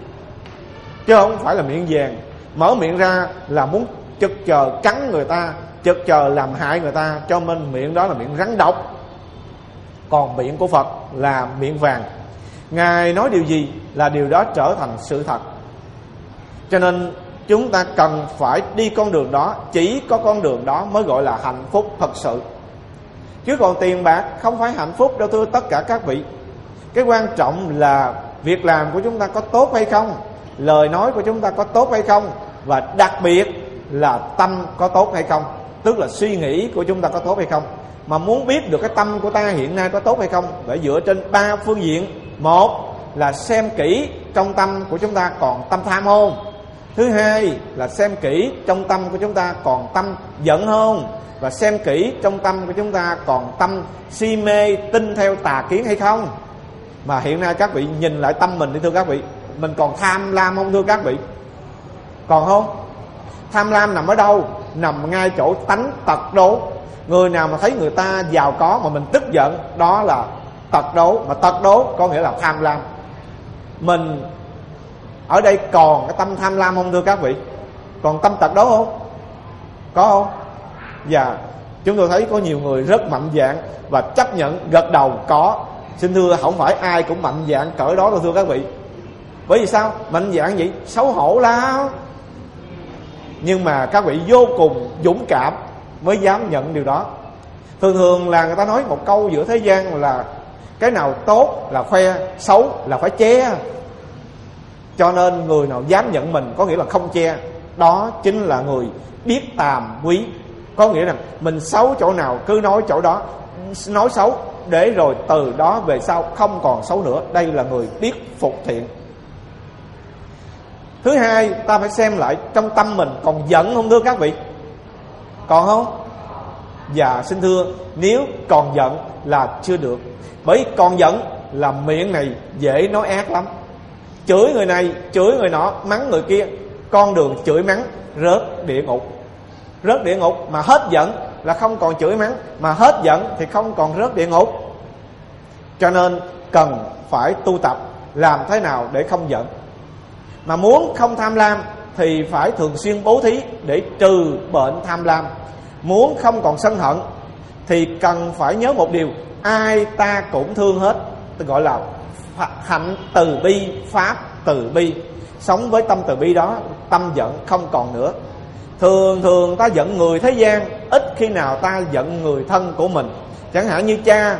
chứ không phải là miệng vàng. Mở miệng ra là muốn chực chờ cắn người ta, chực chờ làm hại người ta, cho nên miệng đó là miệng rắn độc. Còn miệng của Phật là miệng vàng. Ngài nói điều gì là điều đó trở thành sự thật. Cho nên chúng ta cần phải đi con đường đó. Chỉ có con đường đó mới gọi là hạnh phúc thật sự. Chứ còn tiền bạc không phải hạnh phúc đâu thưa tất cả các vị. Cái quan trọng là việc làm của chúng ta có tốt hay không, lời nói của chúng ta có tốt hay không, và đặc biệt là tâm có tốt hay không. Tức là suy nghĩ của chúng ta có tốt hay không. Mà muốn biết được cái tâm của ta hiện nay có tốt hay không, phải dựa trên 3 phương diện. Một là xem kỹ trong tâm của chúng ta còn tâm tham không. Thứ hai là xem kỹ trong tâm của chúng ta còn tâm giận không. Và xem kỹ trong tâm của chúng ta còn tâm si mê tin theo tà kiến hay không. Mà hiện nay các vị nhìn lại tâm mình đi thưa các vị, mình còn tham lam không thưa các vị? Còn không? Tham lam nằm ở đâu? Nằm ngay chỗ tánh tật đố. Người nào mà thấy người ta giàu có mà mình tức giận, đó là tật đố. Mà tật đố có nghĩa là tham lam. Mình ở đây còn cái tâm tham lam không thưa các vị? Còn tâm tật đố không? Có không? Và chúng tôi thấy có nhiều người rất mạnh dạn và chấp nhận gật đầu có. Xin thưa, không phải ai cũng mạnh dạn cỡ đó đâu thưa các vị. Bởi vì sao? Mạnh dạn vậy xấu hổ lắm. Nhưng mà các vị vô cùng dũng cảm mới dám nhận điều đó. Thường thường là người ta nói một câu giữa thế gian là cái nào tốt là khoe, xấu là phải che. Cho nên người nào dám nhận mình có nghĩa là không che, đó chính là người biết tàm quý. Có nghĩa là mình xấu chỗ nào cứ nói chỗ đó, nói xấu để rồi từ đó về sau không còn xấu nữa. Đây là người biết phục thiện. Thứ hai, ta phải xem lại trong tâm mình còn giận không thưa các vị? Còn không? Dạ xin thưa, nếu còn giận là chưa được. Bởi còn giận là miệng này dễ nói ác lắm. Chửi người này, chửi người nọ, mắng người kia, con đường chửi mắng rớt địa ngục. Rớt địa ngục. Mà hết giận là không còn chửi mắng, mà hết giận thì không còn rớt địa ngục. Cho nên cần phải tu tập làm thế nào để không giận. Mà muốn không tham lam thì phải thường xuyên bố thí để trừ bệnh tham lam. Muốn không còn sân hận thì cần phải nhớ một điều: ai ta cũng thương hết. Gọi là hạnh từ bi, pháp từ bi. Sống với tâm từ bi đó, tâm giận không còn nữa. Thường ta giận người thế gian, ít khi nào ta giận người thân của mình. Chẳng hạn như cha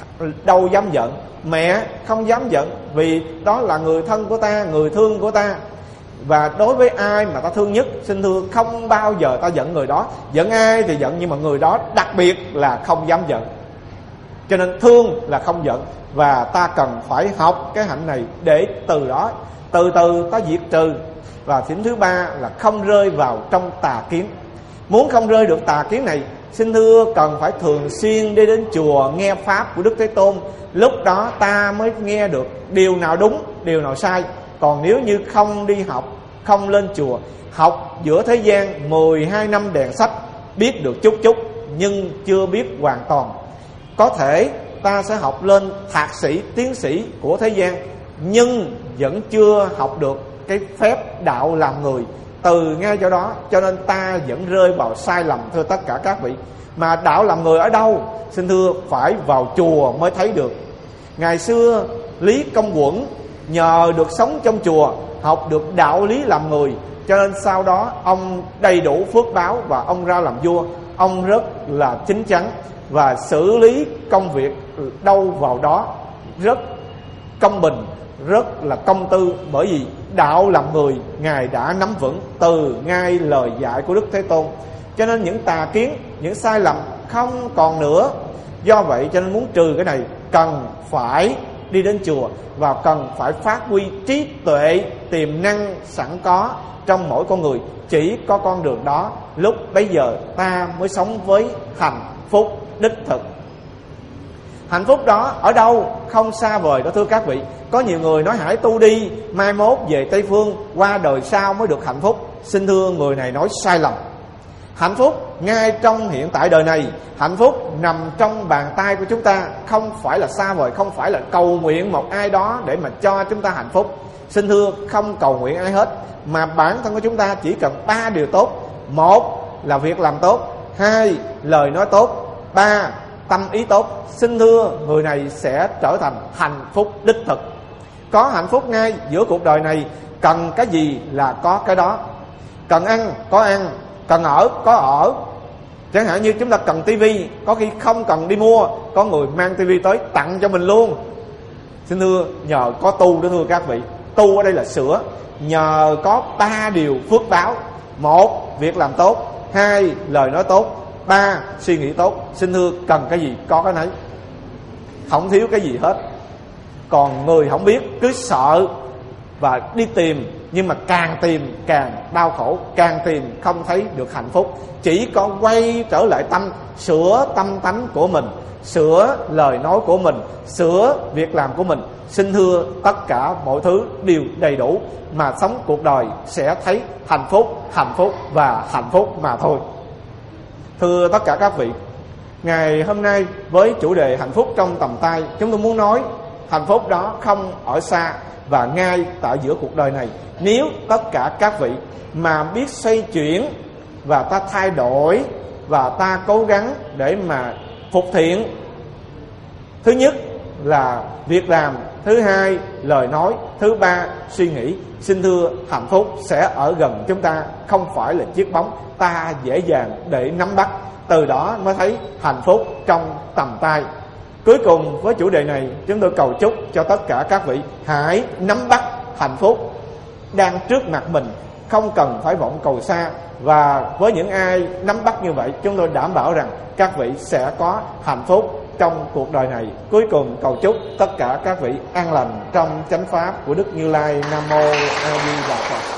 đâu dám giận, mẹ không dám giận, vì đó là người thân của ta, người thương của ta. Và đối với ai mà ta thương nhất, xin thưa, không bao giờ ta giận người đó. Giận ai thì giận, nhưng mà người đó đặc biệt là không dám giận. Cho nên thương là không giận. Và ta cần phải học cái hạnh này để từ đó từ từ ta diệt trừ. Và điểm thứ ba là không rơi vào trong tà kiến. Muốn không rơi được tà kiến này, xin thưa, cần phải thường xuyên đi đến chùa nghe pháp của Đức Thế Tôn. Lúc đó ta mới nghe được điều nào đúng, điều nào sai. Còn nếu như không đi học, không lên chùa, học giữa thế gian 12 năm đèn sách, biết được chút chút nhưng chưa biết hoàn toàn. Có thể ta sẽ học lên thạc sĩ, tiến sĩ của thế gian, nhưng vẫn chưa học được cái phép đạo làm người từ ngay chỗ đó. Cho nên ta vẫn rơi vào sai lầm, thưa tất cả các vị. Mà đạo làm người ở đâu? Xin thưa, phải vào chùa mới thấy được. Ngày xưa Lý Công Uẩn nhờ được sống trong chùa, học được đạo lý làm người, cho nên sau đó ông đầy đủ phước báo và ông ra làm vua. Ông rất là chính chắn và xử lý công việc đâu vào đó rất công bình, rất là công tư. Bởi vì đạo làm người Ngài đã nắm vững từ ngay lời dạy của Đức Thế Tôn. Cho nên những tà kiến, những sai lầm không còn nữa. Do vậy cho nên muốn trừ cái này, cần phải đi đến chùa và cần phải phát huy trí tuệ, tiềm năng sẵn có trong mỗi con người. Chỉ có con đường đó, lúc bấy giờ ta mới sống với hạnh phúc đích thực. Hạnh phúc đó ở đâu? Không xa vời đó thưa các vị. Có nhiều người nói hãy tu đi, mai mốt về Tây Phương, qua đời sau mới được hạnh phúc. Xin thưa, người này nói sai lầm. Hạnh phúc ngay trong hiện tại đời này. Hạnh phúc nằm trong bàn tay của chúng ta, không phải là xa vời, không phải là cầu nguyện một ai đó để mà cho chúng ta hạnh phúc. Xin thưa, không cầu nguyện ai hết, mà bản thân của chúng ta chỉ cần 3 điều tốt. 1 là việc làm tốt, 2 lời nói tốt, 3 tâm ý tốt. Xin thưa, người này sẽ trở thành hạnh phúc đích thực. Có hạnh phúc ngay giữa cuộc đời này. Cần cái gì là có cái đó. Cần ăn có ăn, cần ở có ở. Chẳng hạn như chúng ta cần tivi, có khi không cần đi mua, có người mang tivi tới tặng cho mình luôn. Xin thưa, nhờ có tu đó thưa các vị. Tu ở đây là sửa. Nhờ có 3 điều phước báo. 1 việc làm tốt, 2 lời nói tốt, 3 suy nghĩ tốt. Xin thưa, cần cái gì có cái nấy, không thiếu cái gì hết. Còn người không biết, cứ sợ và đi tìm, nhưng mà càng tìm càng đau khổ, càng tìm không thấy được hạnh phúc. Chỉ có quay trở lại tâm, sửa tâm tánh của mình, sửa lời nói của mình, sửa việc làm của mình. Xin thưa, tất cả mọi thứ đều đầy đủ, mà sống cuộc đời sẽ thấy hạnh phúc và hạnh phúc mà thôi. Thưa tất cả các vị, ngày hôm nay với chủ đề hạnh phúc trong tầm tay, chúng tôi muốn nói hạnh phúc đó không ở xa và ngay tại giữa cuộc đời này. Nếu tất cả các vị mà biết xoay chuyển và ta thay đổi và ta cố gắng để mà phục thiện, thứ nhất là việc làm, thứ hai lời nói, thứ ba suy nghĩ, xin thưa, hạnh phúc sẽ ở gần chúng ta, không phải là chiếc bóng ta dễ dàng để nắm bắt. Từ đó mới thấy hạnh phúc trong tầm tay. Cuối cùng với chủ đề này, chúng tôi cầu chúc cho tất cả các vị hãy nắm bắt hạnh phúc đang trước mặt mình, không cần phải vọng cầu xa. Và với những ai nắm bắt như vậy, chúng tôi đảm bảo rằng các vị sẽ có hạnh phúc trong cuộc đời này. Cuối cùng cầu chúc tất cả các vị an lành trong chánh pháp của Đức Như Lai. Nam mô A Di Đà Phật.